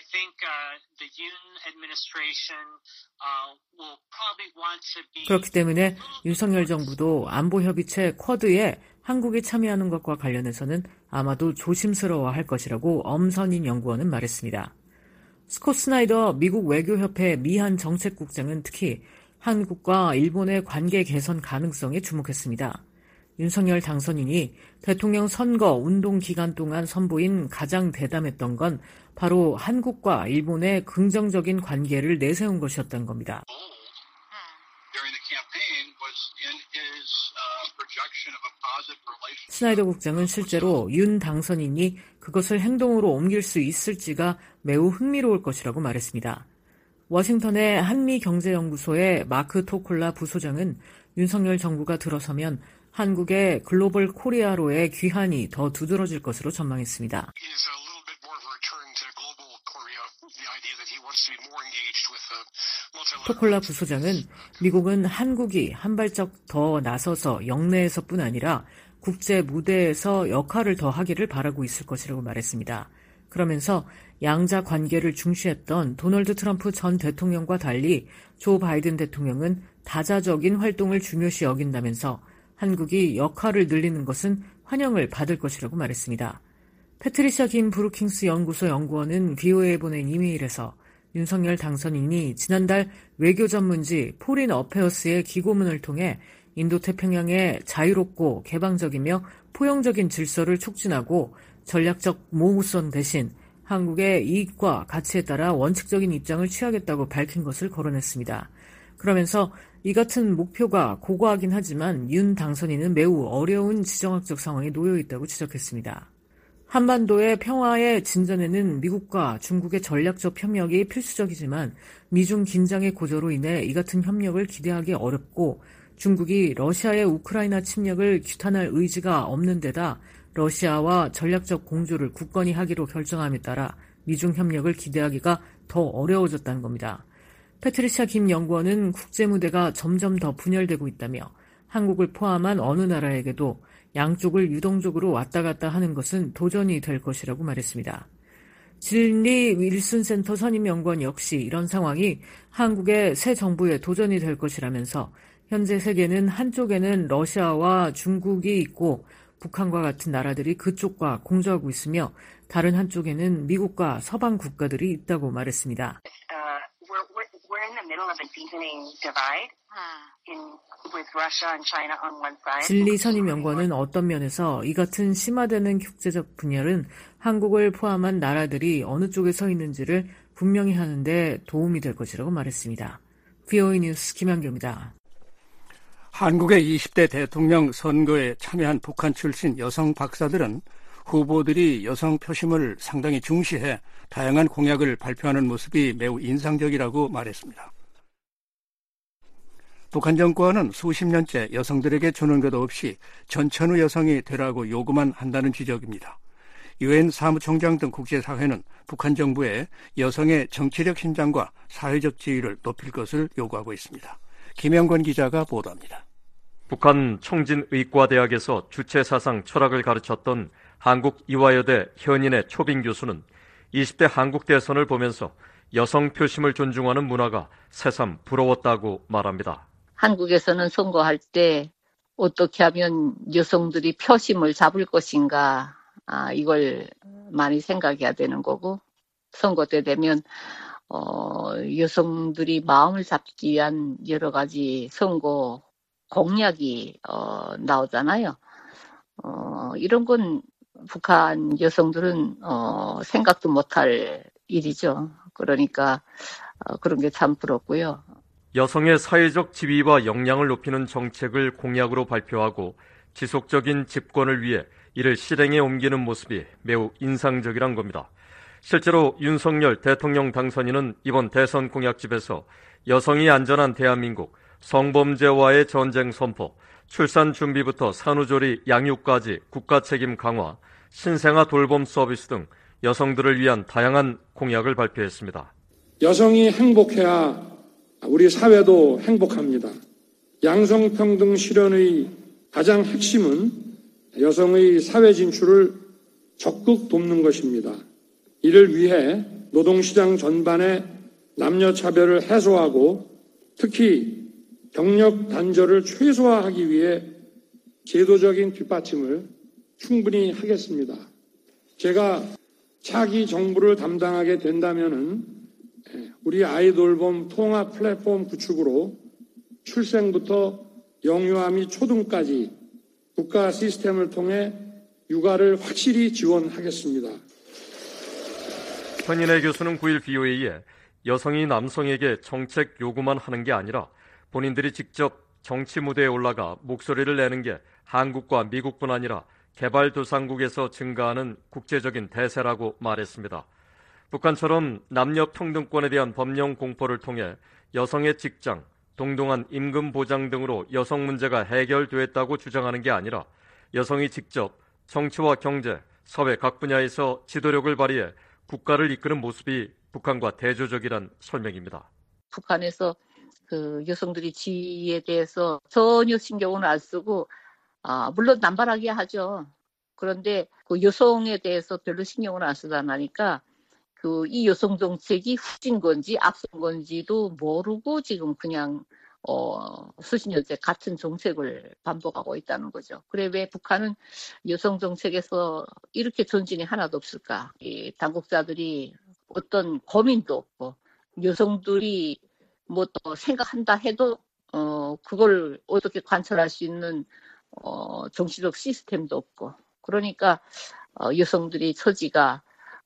그렇기 때문에 윤석열 정부도 안보협의체 쿼드에 한국이 참여하는 것과 관련해서는 아마도 조심스러워할 것이라고 엄선인 연구원은 말했습니다. 스콧 스나이더 미국 외교협회 미한 정책국장은 특히 한국과 일본의 관계 개선 가능성에 주목했습니다. 윤석열 당선인이 대통령 선거 운동 기간 동안 선보인 가장 대담했던 건 바로 한국과 일본의 긍정적인 관계를 내세운 것이었던 겁니다. 스나이더 국장은 실제로 윤 당선인이 그것을 행동으로 옮길 수 있을지가 매우 흥미로울 것이라고 말했습니다. 워싱턴의 한미경제연구소의 마크 토콜라 부소장은 윤석열 정부가 들어서면 한국의 글로벌 코리아로의 귀환이 더 두드러질 것으로 전망했습니다. 토콜라 부소장은 미국은 한국이 한 발짝 더 나서서 영내에서뿐 아니라 국제 무대에서 역할을 더 하기를 바라고 있을 것이라고 말했습니다. 그러면서 양자 관계를 중시했던 도널드 트럼프 전 대통령과 달리 조 바이든 대통령은 다자적인 활동을 중요시 여긴다면서 한국이 역할을 늘리는 것은 환영을 받을 것이라고 말했습니다. 패트리샤 김 브루킹스 연구소 연구원은 VOA에 보낸 이메일에서 윤석열 당선인이 지난달 외교 전문지 포린 어페어스의 기고문을 통해 인도태평양의 자유롭고 개방적이며 포용적인 질서를 촉진하고 전략적 모호성 대신 한국의 이익과 가치에 따라 원칙적인 입장을 취하겠다고 밝힌 것을 거론했습니다. 그러면서 이 같은 목표가 고고하긴 하지만 윤 당선인은 매우 어려운 지정학적 상황에 놓여 있다고 지적했습니다. 한반도의 평화의 진전에는 미국과 중국의 전략적 협력이 필수적이지만 미중 긴장의 고조로 인해 이 같은 협력을 기대하기 어렵고 중국이 러시아의 우크라이나 침략을 규탄할 의지가 없는 데다 러시아와 전략적 공조를 굳건히 하기로 결정함에 따라 미중 협력을 기대하기가 더 어려워졌다는 겁니다. 패트리샤 김 연구원은 국제무대가 점점 더 분열되고 있다며 한국을 포함한 어느 나라에게도 양쪽을 유동적으로 왔다 갔다 하는 것은 도전이 될 것이라고 말했습니다. 진리 윌슨 센터 선임 연구원 역시 이런 상황이 한국의 새 정부의 도전이 될 것이라면서 현재 세계는 한쪽에는 러시아와 중국이 있고 북한과 같은 나라들이 그쪽과 공조하고 있으며 다른 한쪽에는 미국과 서방 국가들이 있다고 말했습니다. We're in the middle of a deepening divide with Russia and China on one side. 진리 선임 연구원은 어떤 면에서 이 같은 심화되는 국제적 분열은 한국을 포함한 나라들이 어느 쪽에 서 있는지를 분명히 하는데 도움이 될 것이라고 말했습니다. VOA 뉴스 김한규입니다. 한국의 20대 대통령 선거에 참여한 북한 출신 여성 박사들은 후보들이 여성 표심을 상당히 중시해 다양한 공약을 발표하는 모습이 매우 인상적이라고 말했습니다. 북한 정권은 수십 년째 여성들에게 주는 것 없이 전천후 여성이 되라고 요구만 한다는 지적입니다. 유엔 사무총장 등 국제사회는 북한 정부에 여성의 정치력 신장과 사회적 지위를 높일 것을 요구하고 있습니다. 김영권 기자가 보도합니다. 북한 청진의과대학에서 주체사상 철학을 가르쳤던 한국이화여대 현인의 초빙 교수는 20대 한국 대선을 보면서 여성 표심을 존중하는 문화가 새삼 부러웠다고 말합니다. 한국에서는 선거할 때 어떻게 하면 여성들이 표심을 잡을 것인가, 이걸 많이 생각해야 되는 거고, 선거 때 되면 여성들이 마음을 잡기 위한 여러 가지 선거 공약이 나오잖아요. 이런 건 북한 여성들은 생각도 못할 일이죠. 그러니까 그런 게 참 부럽고요. 여성의 사회적 지위와 역량을 높이는 정책을 공약으로 발표하고 지속적인 집권을 위해 이를 실행에 옮기는 모습이 매우 인상적이란 겁니다. 실제로 윤석열 대통령 당선인은 이번 대선 공약집에서 여성이 안전한 대한민국, 성범죄와의 전쟁 선포, 출산 준비부터 산후조리, 양육까지 국가 책임 강화, 신생아 돌봄 서비스 등 여성들을 위한 다양한 공약을 발표했습니다. 여성이 행복해야 우리 사회도 행복합니다. 양성평등 실현의 가장 핵심은 여성의 사회 진출을 적극 돕는 것입니다. 이를 위해 노동시장 전반의 남녀 차별을 해소하고 특히 경력 단절을 최소화하기 위해 제도적인 뒷받침을 충분히 하겠습니다. 제가 차기 정부를 담당하게 된다면은 우리 아이돌봄 통합 플랫폼 구축으로 출생부터 영유아 및 초등까지 국가 시스템을 통해 육아를 확실히 지원하겠습니다. 현인혜 교수는 9일 BOA에 여성이 남성에게 정책 요구만 하는 게 아니라 본인들이 직접 정치 무대에 올라가 목소리를 내는 게 한국과 미국뿐 아니라 개발도상국에서 증가하는 국제적인 대세라고 말했습니다. 북한처럼 남녀 평등권에 대한 법령 공포를 통해 여성의 직장, 동등한 임금 보장 등으로 여성 문제가 해결됐다고 주장하는 게 아니라 여성이 직접 정치와 경제, 사회 각 분야에서 지도력을 발휘해 국가를 이끄는 모습이 북한과 대조적이란 설명입니다. 북한에서 그 여성들이 지위에 대해서 전혀 신경을 안 쓰고 물론 남발하게 하죠. 그런데 그 여성에 대해서 별로 신경을 안 쓰다 나니까 이 여성 정책이 후진 건지 앞선 건지도 모르고 지금 그냥 수십 년째 같은 정책을 반복하고 있다는 거죠. 그래 왜 북한은 여성 정책에서 이렇게 전진이 하나도 없을까? 이 당국자들이 어떤 고민도 없고 여성들이 뭐 또 생각한다 해도 그걸 어떻게 관철할 수 있는 정치적 시스템도 없고 그러니까 여성들이 처지가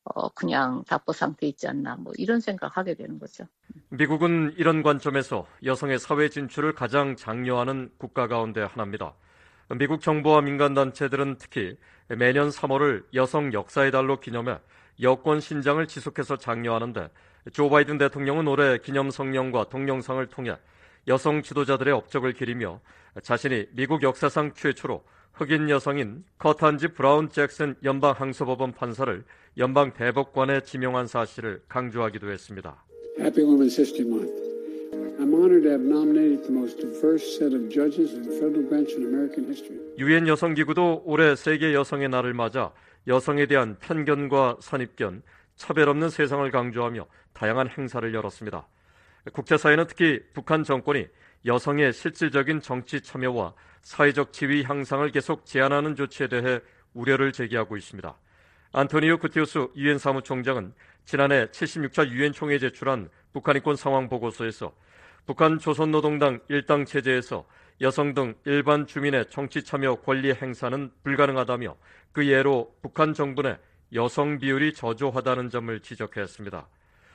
그냥 답보 상태에 있지 않나 뭐 이런 생각하게 되는 거죠. 미국은 이런 관점에서 여성의 사회 진출을 가장 장려하는 국가 가운데 하나입니다. 미국 정부와 민간단체들은 특히 매년 3월을 여성 역사의 달로 기념해 여권 신장을 지속해서 장려하는데 조 바이든 대통령은 올해 기념 성명과 동영상을 통해 여성 지도자들의 업적을 기리며 자신이 미국 역사상 최초로 흑인 여성인 커탄지 브라운 잭슨 연방 항소법원 판사를 연방 대법관에 지명한 사실을 강조하기도 했습니다. Happy Women's History Month. I'm honored to have nominated the most diverse set of judges in the federal bench in American history. 유엔 여성기구도 올해 세계 여성의 날을 맞아 여성에 대한 편견과 선입견, 차별 없는 세상을 강조하며 다양한 행사를 열었습니다. 국제사회는 특히 북한 정권이 여성의 실질적인 정치 참여와 사회적 지위 향상을 계속 제한하는 조치에 대해 우려를 제기하고 있습니다. 안토니오 구테우스 유엔 사무총장은 지난해 76차 유엔 총회에 제출한 북한 인권 상황 보고서에서 북한 조선노동당 일당 체제에서 여성 등 일반 주민의 정치 참여 권리 행사는 불가능하다며 그 예로 북한 정부 내 여성 비율이 저조하다는 점을 지적했습니다.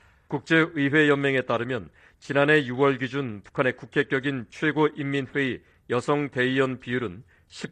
국제의회연맹에 따르면 지난해 6월 기준 북한의 국회격인 최고인민회의 여성 대의원 비율은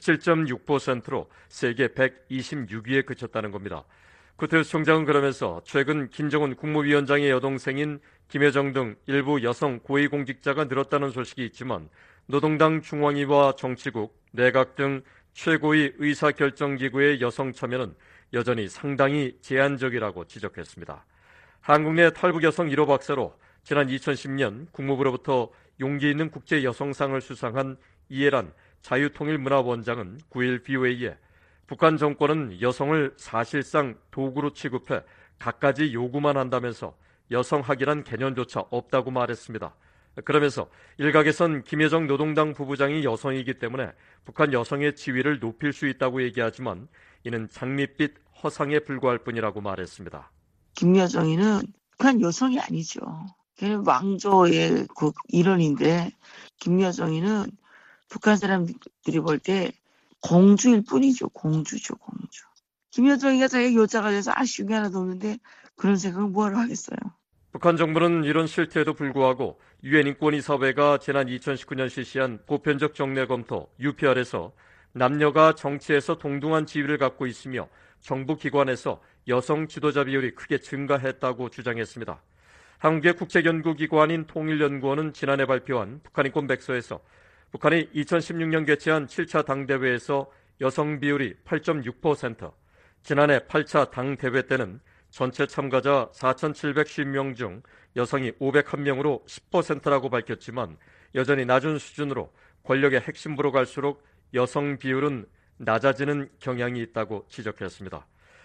17.6%로 세계 126위에 그쳤다는 겁니다. 구테우스 총장은 그러면서 최근 김정은 국무위원장의 여동생인 김여정 등 일부 여성 고위공직자가 늘었다는 소식이 있지만 노동당 중앙위와 정치국, 내각 등 최고위 의사결정기구의 여성 참여는 여전히 상당히 제한적이라고 지적했습니다. 한국 내 탈북 여성 1호 박사로 지난 2010년 국무부로부터 용기 있는 국제 여성상을 수상한 이해란 자유통일문화원장은 9일 BOA에 북한 정권은 여성을 사실상 도구로 취급해 갖가지 요구만 한다면서 여성학이란 개념조차 없다고 말했습니다. 그러면서 일각에선 김여정 노동당 부부장이 여성이기 때문에 북한 여성의 지위를 높일 수 있다고 얘기하지만 이는 장밋빛 허상에 불과할 뿐이라고 말했습니다. 김여정이는 북한 여성이 아니죠. 걔는 왕조의 그 일원인데 김여정이는 북한 사람들이 볼 때 공주일 뿐이죠. 공주죠, 공주. 김여정이가 자기가 여자가 돼서 아쉬운 게 하나도 없는데 그런 생각을 뭐하러 하겠어요. 북한 정부는 이런 실태에도 불구하고 유엔 인권이사회가 지난 2019년 실시한 보편적 정례 검토 UPR에서 남녀가 정치에서 동등한 지위를 갖고 있으며 정부 기관에서 여성 지도자 비율이 크게 증가했다고 주장했습니다. 한국의 국제연구기관인 통일연구원은 지난해 발표한 북한 인권 백서에서 북한이 2016년 개최한 7차 당대회에서 여성 비율이 8.6%, 지난해 8차 당대회 때는 전체 참가자 4,750명 중 여성이 501명으로 10%라고 밝혔지만 여전히 낮은 수준으로 권력의 핵심부로 갈수록 여성 비율은 낮아지는 경향이 있다고 지적했습니다.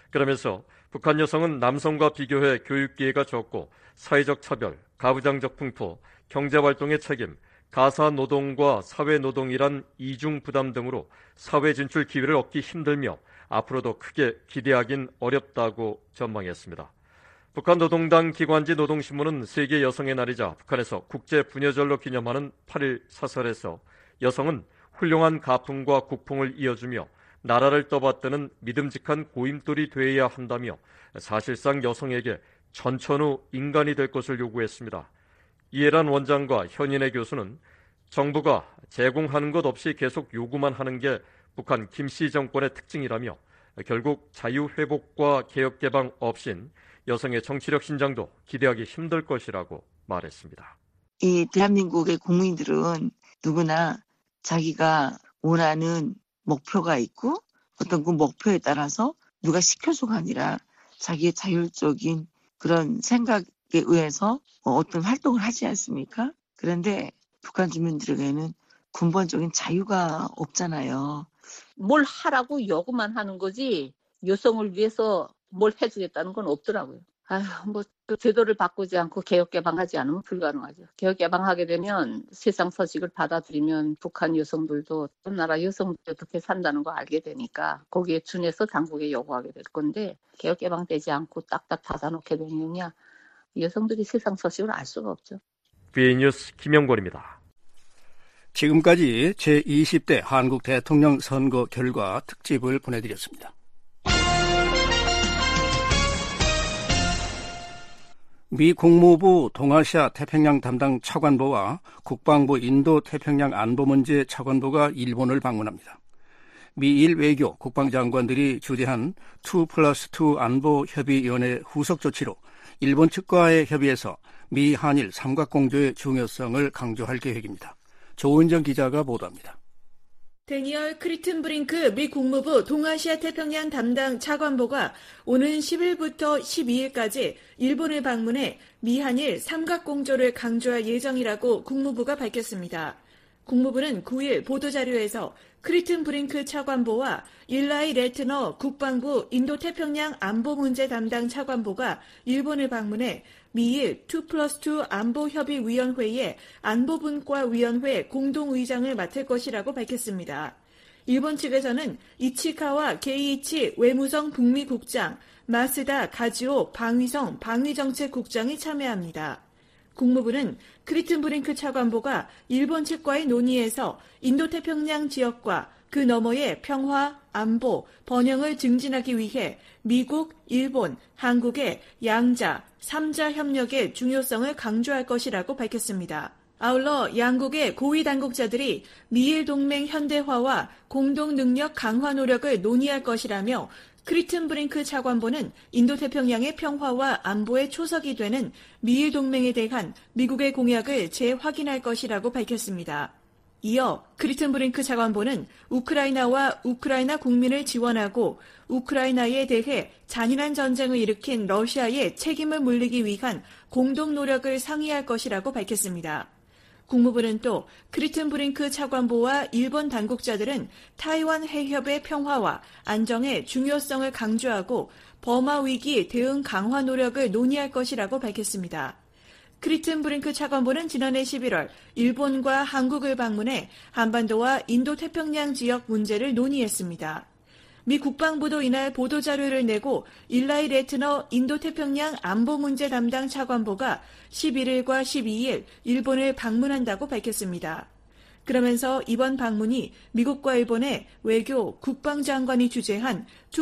그러면서 북한 여성은 남성과 비교해 교육 기회가 적고 사회적 차별, 가부장적 풍토, 경제활동의 책임, 가사노동과 사회노동이란 이중 부담 등으로 사회 진출 기회를 얻기 힘들며 앞으로도 크게 기대하긴 어렵다고 전망했습니다. 북한 노동당 기관지 노동신문은 세계 여성의 날이자 북한에서 국제 부녀절로 기념하는 8일 사설에서 여성은 훌륭한 가풍과 국풍을 이어주며 나라를 떠받드는 믿음직한 고임돌이 되어야 한다며 사실상 여성에게 전천후 인간이 될 것을 요구했습니다. 이해란 원장과 현인혜 교수는 정부가 제공하는 것 없이 계속 요구만 하는 게 북한 김씨 정권의 특징이라며 결국 자유회복과 개혁개방 없인 여성의 정치력 신장도 기대하기 힘들 것이라고 말했습니다. 이 대한민국의 국민들은 누구나 자기가 원하는 목표가 있고 어떤 그 목표에 따라서 누가 시켜서가 아니라 자기의 자율적인 그런 생각에 의해서 어떤 활동을 하지 않습니까? 그런데 북한 주민들에게는 근본적인 자유가 없잖아요. 뭘 하라고 요구만 하는 거지 여성을 위해서 뭘 해주겠다는 건 없더라고요. 그 제도를 바꾸지 않고 개혁개방하지 않으면 불가능하죠. 개혁개방하게 되면 세상 서식을 받아들이면 북한 여성들도 다른 나라 여성들이 어떻게 산다는 거 알게 되니까 거기에 준해서 당국에 요구하게 될 건데 개혁개방되지 않고 딱딱 닫아놓게 되느냐 여성들이 세상 서식을 알 수가 없죠. BA뉴스 김영권입니다. 지금까지 제20대 한국 대통령 선거 결과 특집을 보내드렸습니다. 미 국무부 동아시아 태평양 담당 차관보와 국방부 인도 태평양 안보 문제 차관보가 일본을 방문합니다. 미일 외교 국방장관들이 주재한 2+2 안보협의위원회 후속 조치로 일본 측과의 협의에서 미 한일 삼각공조의 중요성을 강조할 계획입니다. 조은정 기자가 보도합니다. 데니얼 크리튼브링크 미 국무부 동아시아 태평양 담당 차관보가 오는 10일부터 12일까지 일본을 방문해 미한일 삼각공조를 강조할 예정이라고 국무부가 밝혔습니다. 국무부는 9일 보도자료에서 크리튼브링크 차관보와 일라이 레트너 국방부 인도태평양 안보문제 담당 차관보가 일본을 방문해 미일 2+2 안보협의위원회의 안보분과위원회 공동의장을 맡을 것이라고 밝혔습니다. 일본 측에서는 이치카와 게이이치 외무성 북미국장, 마스다 가지오 방위성 방위정책국장이 참여합니다. 국무부는 크리튼브링크 차관보가 일본 측과의 논의에서 인도태평양 지역과 그 너머의 평화, 안보, 번영을 증진하기 위해 미국, 일본, 한국의 양자, 3자 협력의 중요성을 강조할 것이라고 밝혔습니다. 아울러 양국의 고위 당국자들이 미일 동맹 현대화와 공동 능력 강화 노력을 논의할 것이라며 크리튼브링크 차관보는 인도태평양의 평화와 안보의 초석이 되는 미일 동맹에 대한 미국의 공약을 재확인할 것이라고 밝혔습니다. 이어 크리튼브링크 차관보는 우크라이나와 우크라이나 국민을 지원하고 우크라이나에 대해 잔인한 전쟁을 일으킨 러시아의 책임을 물리기 위한 공동 노력을 상의할 것이라고 밝혔습니다. 국무부는 또 크리튼브링크 차관보와 일본 당국자들은 타이완 해협의 평화와 안정의 중요성을 강조하고 버마 위기 대응 강화 노력을 논의할 것이라고 밝혔습니다. 크리튼브링크 차관보는 지난해 11월 일본과 한국을 방문해 한반도와 인도태평양 지역 문제를 논의했습니다. 미 국방부도 이날 보도자료를 내고 일라이 레트너 인도태평양 안보문제 담당 차관보가 11일과 12일 일본을 방문한다고 밝혔습니다. 그러면서 이번 방문이 미국과 일본의 외교, 국방장관이 주재한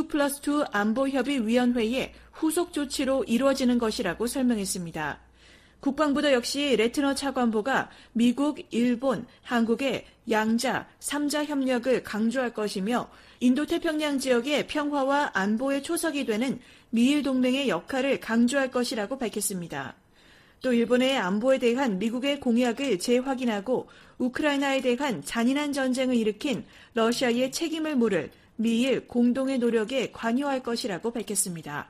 2+2 안보협의위원회의 후속 조치로 이루어지는 것이라고 설명했습니다. 국방부도 역시 레트너 차관보가 미국, 일본, 한국의 양자, 3자 협력을 강조할 것이며 인도태평양 지역의 평화와 안보의 초석이 되는 미일 동맹의 역할을 강조할 것이라고 밝혔습니다. 또 일본의 안보에 대한 미국의 공약을 재확인하고 우크라이나에 대한 잔인한 전쟁을 일으킨 러시아의 책임을 물을 미일 공동의 노력에 관여할 것이라고 밝혔습니다.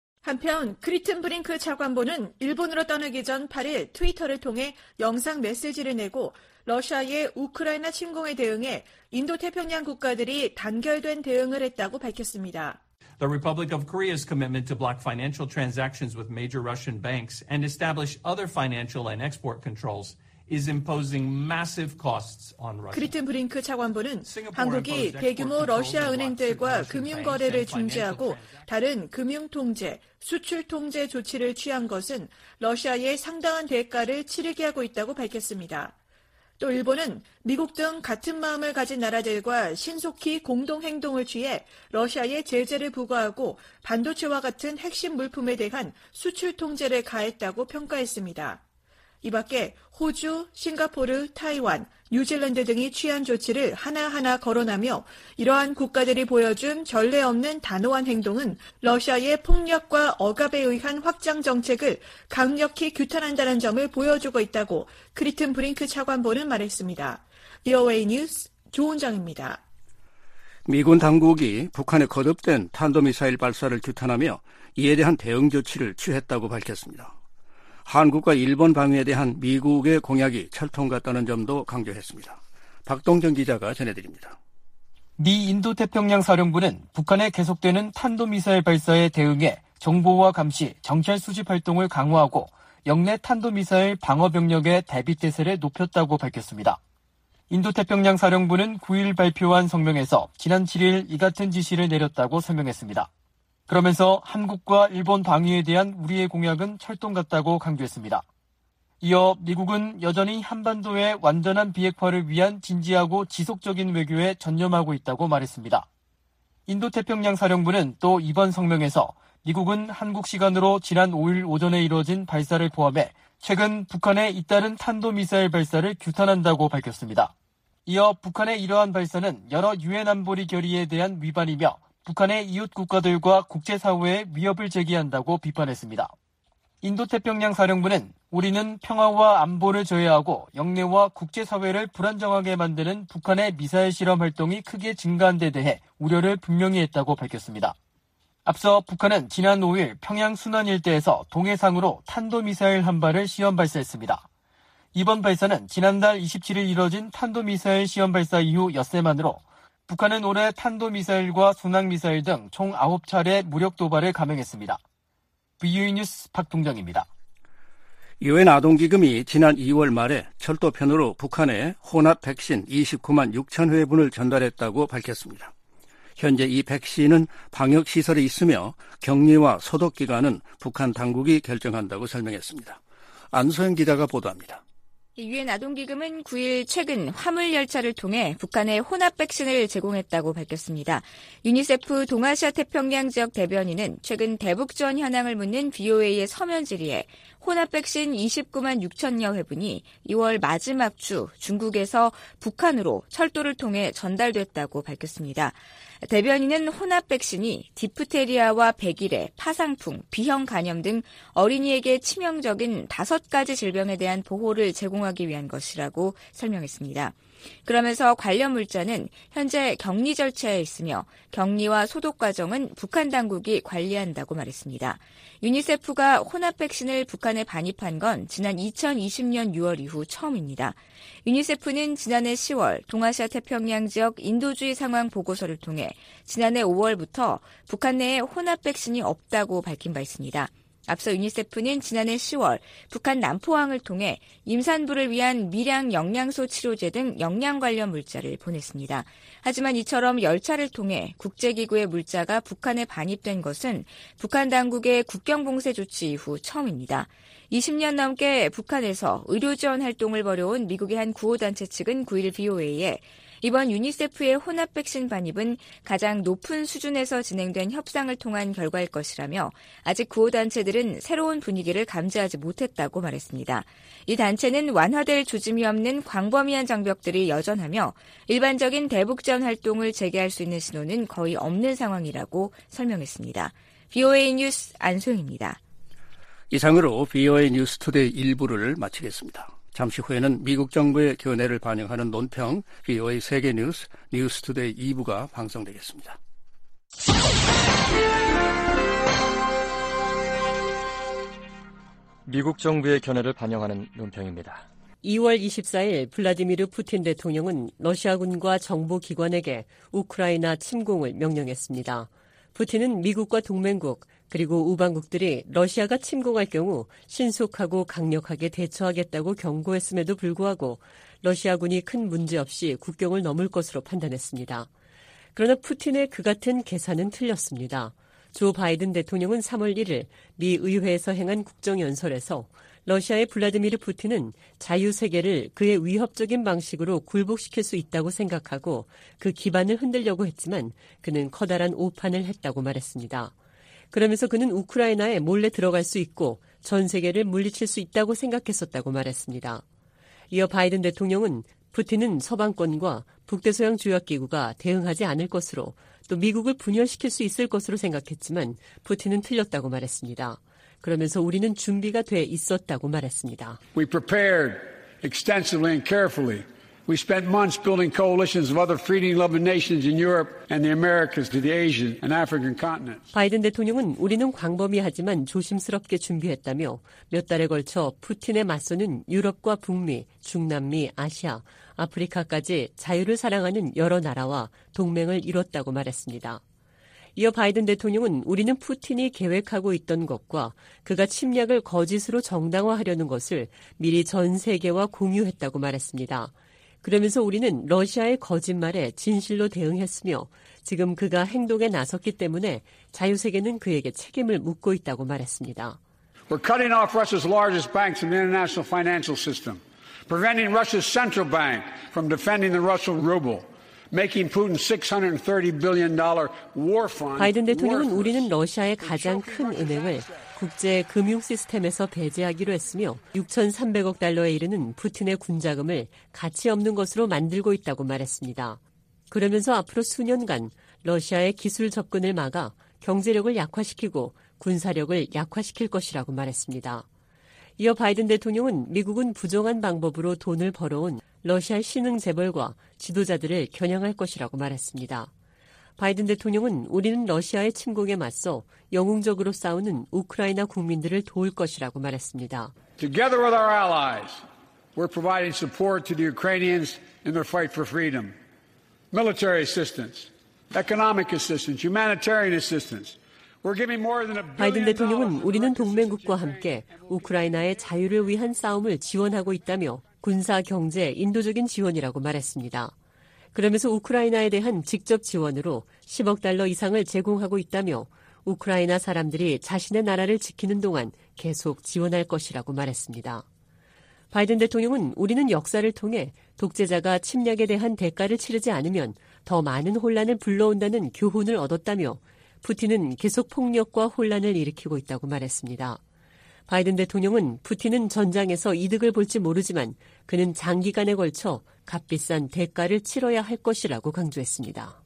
한편 크리튼브링크 차관보는 일본으로 떠나기 전 8일 트위터를 통해 영상 메시지를 내고 러시아의 우크라이나 침공에 대응해 인도태평양 국가들이 단결된 대응을 했다고 밝혔습니다. The Republic of Korea's commitment to block financial transactions with major Russian banks and establish other financial and export controls is imposing massive costs on Russia. 크리튼 브링크 차관보는 한국이 대규모 러시아 은행들과 금융 거래를 중지하고 다른 금융 통제, 수출 통제 조치를 취한 것은 러시아에 상당한 대가를 치르게 하고 있다고 밝혔습니다. 또 일본은 미국 등 같은 마음을 가진 나라들과 신속히 공동 행동을 취해 러시아에 제재를 부과하고 반도체와 같은 핵심 물품에 대한 수출 통제를 가했다고 평가했습니다. 이 밖에 호주, 싱가포르, 타이완, 뉴질랜드 등이 취한 조치를 하나하나 거론하며 이러한 국가들이 보여준 전례 없는 단호한 행동은 러시아의 폭력과 억압에 의한 확장 정책을 강력히 규탄한다는 점을 보여주고 있다고 크리튼 브링크 차관보는 말했습니다. VOA 뉴스 조은정입니다. 미군 당국이 북한의 거듭된 탄도미사일 발사를 규탄하며 이에 대한 대응 조치를 취했다고 밝혔습니다. 한국과 일본 방위에 대한 미국의 공약이 철통같다는 점도 강조했습니다. 박동정 기자가 전해드립니다. 미 인도태평양 사령부는 북한의 계속되는 탄도미사일 발사에 대응해 정보와 감시, 정찰 수집 활동을 강화하고 영내 탄도미사일 방어병력의 대비태세를 높였다고 밝혔습니다. 인도태평양 사령부는 9일 발표한 성명에서 지난 7일 이 같은 지시를 내렸다고 설명했습니다. 그러면서 한국과 일본 방위에 대한 우리의 공약은 철동 같다고 강조했습니다. 이어 미국은 여전히 한반도의 완전한 비핵화를 위한 진지하고 지속적인 외교에 전념하고 있다고 말했습니다. 인도태평양 사령부는 또 이번 성명에서 미국은 한국 시간으로 지난 5일 오전에 이뤄진 발사를 포함해 최근 북한의 잇따른 탄도미사일 발사를 규탄한다고 밝혔습니다. 이어 북한의 이러한 발사는 여러 유엔 안보리 결의에 대한 위반이며 북한의 이웃 국가들과 국제사회에 위협을 제기한다고 비판했습니다. 인도태평양 사령부는 우리는 평화와 안보를 저해하고 영내와 국제사회를 불안정하게 만드는 북한의 미사일 실험 활동이 크게 증가한 데 대해 우려를 분명히 했다고 밝혔습니다. 앞서 북한은 지난 5일 평양 순안 일대에서 동해상으로 탄도미사일 한 발을 시험 발사했습니다. 이번 발사는 지난달 27일 이뤄진 탄도미사일 시험 발사 이후 엿새만으로 북한은 올해 탄도미사일과 순항미사일 등 총 9차례 무력 도발을 감행했습니다. VOA 뉴스 박동정입니다. 유엔 아동기금이 지난 2월 말에 철도편으로 북한에 혼합 백신 29만 6천 회분을 전달했다고 밝혔습니다. 현재 이 백신은 방역시설에 있으며 격리와 소독기간은 북한 당국이 결정한다고 설명했습니다. 안소영 기자가 보도합니다. 유엔 아동기금은 9일 최근 화물열차를 통해 북한에 혼합 백신을 제공했다고 밝혔습니다. 유니세프 동아시아 태평양 지역 대변인은 최근 대북지원 현황을 묻는 VOA의 서면 질의에 혼합 백신 29만 6천여 회분이 2월 마지막 주 중국에서 북한으로 철도를 통해 전달됐다고 밝혔습니다. 대변인은 혼합 백신이 디프테리아와 백일해, 파상풍, 비형 간염 등 어린이에게 치명적인 5가지 질병에 대한 보호를 제공하기 위한 것이라고 설명했습니다. 그러면서 관련 물자는 현재 격리 절차에 있으며 격리와 소독 과정은 북한 당국이 관리한다고 말했습니다. 유니세프가 혼합 백신을 북한에 반입한 건 지난 2020년 6월 이후 처음입니다. 유니세프는 지난해 10월 동아시아 태평양 지역 인도주의 상황 보고서를 통해 지난해 5월부터 북한 내에 혼합 백신이 없다고 밝힌 바 있습니다. 앞서 유니세프는 지난해 10월 북한 남포항을 통해 임산부를 위한 미량 영양소 치료제 등 영양 관련 물자를 보냈습니다. 하지만 이처럼 열차를 통해 국제기구의 물자가 북한에 반입된 것은 북한 당국의 국경봉쇄 조치 이후 처음입니다. 20년 넘게 북한에서 의료지원 활동을 벌여온 미국의 한 구호단체 측은 9일 VOA에 이번 유니세프의 혼합 백신 반입은 가장 높은 수준에서 진행된 협상을 통한 결과일 것이라며 아직 구호단체들은 새로운 분위기를 감지하지 못했다고 말했습니다. 이 단체는 완화될 조짐이 없는 광범위한 장벽들이 여전하며 일반적인 대북지원 활동을 재개할 수 있는 신호는 거의 없는 상황이라고 설명했습니다. VOA 뉴스 안소영입니다. 이상으로 VOA 뉴스 투데이 1부를 마치겠습니다. 잠시 후에는 미국 정부의 견해를 반영하는 논평 VOA 세계 뉴스 뉴스 투데이 2부가 방송되겠습니다. 미국 정부의 견해를 반영하는 논평입니다. 2월 24일 블라디미르 푸틴 대통령은 러시아군과 정보기관에게 우크라이나 침공을 명령했습니다. 푸틴은 미국과 동맹국 그리고 우방국들이 러시아가 침공할 경우 신속하고 강력하게 대처하겠다고 경고했음에도 불구하고 러시아군이 큰 문제 없이 국경을 넘을 것으로 판단했습니다. 그러나 푸틴의 그 같은 계산은 틀렸습니다. 조 바이든 대통령은 3월 1일 미 의회에서 행한 국정연설에서 러시아의 블라디미르 푸틴은 자유세계를 그의 위협적인 방식으로 굴복시킬 수 있다고 생각하고 그 기반을 흔들려고 했지만 그는 커다란 오판을 했다고 말했습니다. 그러면서 그는 우크라이나에 몰래 들어갈 수 있고 전 세계를 물리칠 수 있다고 생각했었다고 말했습니다. 이어 바이든 대통령은 푸틴은 서방권과 북대서양 조약기구가 대응하지 않을 것으로 또 미국을 분열시킬 수 있을 것으로 생각했지만 푸틴은 틀렸다고 말했습니다. 그러면서 우리는 준비가 돼 있었다고 말했습니다. We prepared extensively and carefully. We spent months building coalitions of other freedom-loving nations in Europe and the Americas to the Asian and African continents. 바이든 대통령은 우리는 광범위하지만 조심스럽게 준비했다며 몇 달에 걸쳐 푸틴에 맞서는 유럽과 북미, 중남미, 아시아, 아프리카까지 자유를 사랑하는 여러 나라와 동맹을 이뤘다고 말했습니다. 이어 바이든 대통령은 우리는 푸틴이 계획하고 있던 것과 그가 침략을 거짓으로 정당화하려는 것을 미리 전 세계와 공유했다고 말했습니다. 그러면서 우리는 러시아의 거짓말에 진실로 대응했으며 지금 그가 행동에 나섰기 때문에 자유세계는 그에게 책임을 묻고 있다고 말했습니다. We're cutting off Russia's largest banks in the international financial system, preventing Russia's central bank from defending the Russian ruble. Making Putin's $630 billion war fund. 바이든 대통령은 우리는 러시아의 가장 큰 은행을 국제 금융 시스템에서 배제하기로 했으며 6,300억 달러에 이르는 푸틴의 군자금을 가치 없는 것으로 만들고 있다고 말했습니다. 그러면서 앞으로 수년간 러시아의 기술 접근을 막아 경제력을 약화시키고 군사력을 약화시킬 것이라고 말했습니다. 이어 바이든 대통령은 미국은 부정한 방법으로 돈을 벌어온 러시아 신흥 재벌과 지도자들을 겨냥할 것이라고 말했습니다. 바이든 대통령은 우리는 러시아의 침공에 맞서 영웅적으로 싸우는 우크라이나 국민들을 도울 것이라고 말했습니다. Together with our allies, we're providing support to the Ukrainians in their fight for freedom. Military assistance, economic assistance, humanitarian assistance. 바이든 대통령은 우리는 동맹국과 함께 우크라이나의 자유를 위한 싸움을 지원하고 있다며 군사, 경제, 인도적인 지원이라고 말했습니다. 그러면서 우크라이나에 대한 직접 지원으로 10억 달러 이상을 제공하고 있다며 우크라이나 사람들이 자신의 나라를 지키는 동안 계속 지원할 것이라고 말했습니다. 바이든 대통령은 우리는 역사를 통해 독재자가 침략에 대한 대가를 치르지 않으면 더 많은 혼란을 불러온다는 교훈을 얻었다며 푸틴은 계속 폭력과 혼란을 일으키고 있다고 말했습니다. 바이든 대통령은 푸틴은 전장에서 이득을 볼지 모르지만 그는 장기간에 걸쳐 값비싼 대가를 치러야 할 것이라고 강조했습니다.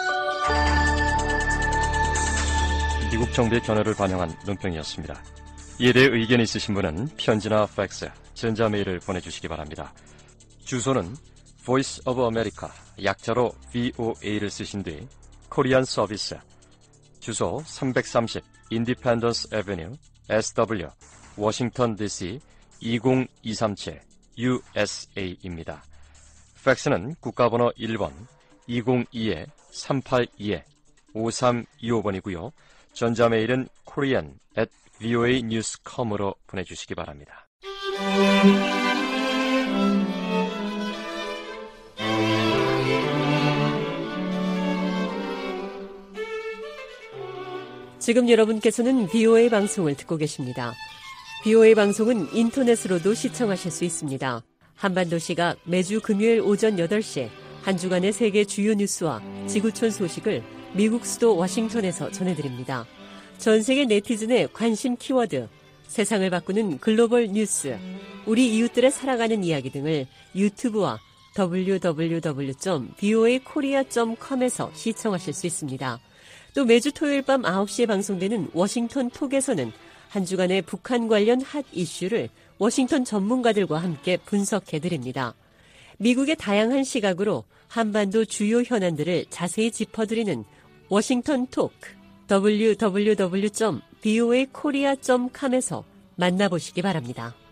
미국 정부의 견해를 반영한 논평이었습니다. 이에 대해 의견이 있으신 분은 편지나 팩스, 전자메일을 보내주시기 바랍니다. 주소는 Voice of America, 약자로 VOA를 쓰신 뒤 코리안 서비스, 주소 330 인디펜던스 애비뉴 SW 워싱턴 DC 20237 USA입니다. 팩스는 국가번호 1번 202-382-5325번이고요. 전자메일은 korean@voanews.com으로 보내주시기 바랍니다. 지금 여러분께서는 VOA 방송을 듣고 계십니다. VOA 방송은 인터넷으로도 시청하실 수 있습니다. 한반도 시각 매주 금요일 오전 8시 한 주간의 세계 주요 뉴스와 지구촌 소식을 미국 수도 워싱턴에서 전해드립니다. 전 세계 네티즌의 관심 키워드, 세상을 바꾸는 글로벌 뉴스, 우리 이웃들의 살아가는 이야기 등을 유튜브와 www.voakorea.com에서 시청하실 수 있습니다. 또 매주 토요일 밤 9시에 방송되는 워싱턴 톡에서는 한 주간의 북한 관련 핫 이슈를 워싱턴 전문가들과 함께 분석해드립니다. 미국의 다양한 시각으로 한반도 주요 현안들을 자세히 짚어드리는 워싱턴 톡, www.voakorea.com에서 만나보시기 바랍니다.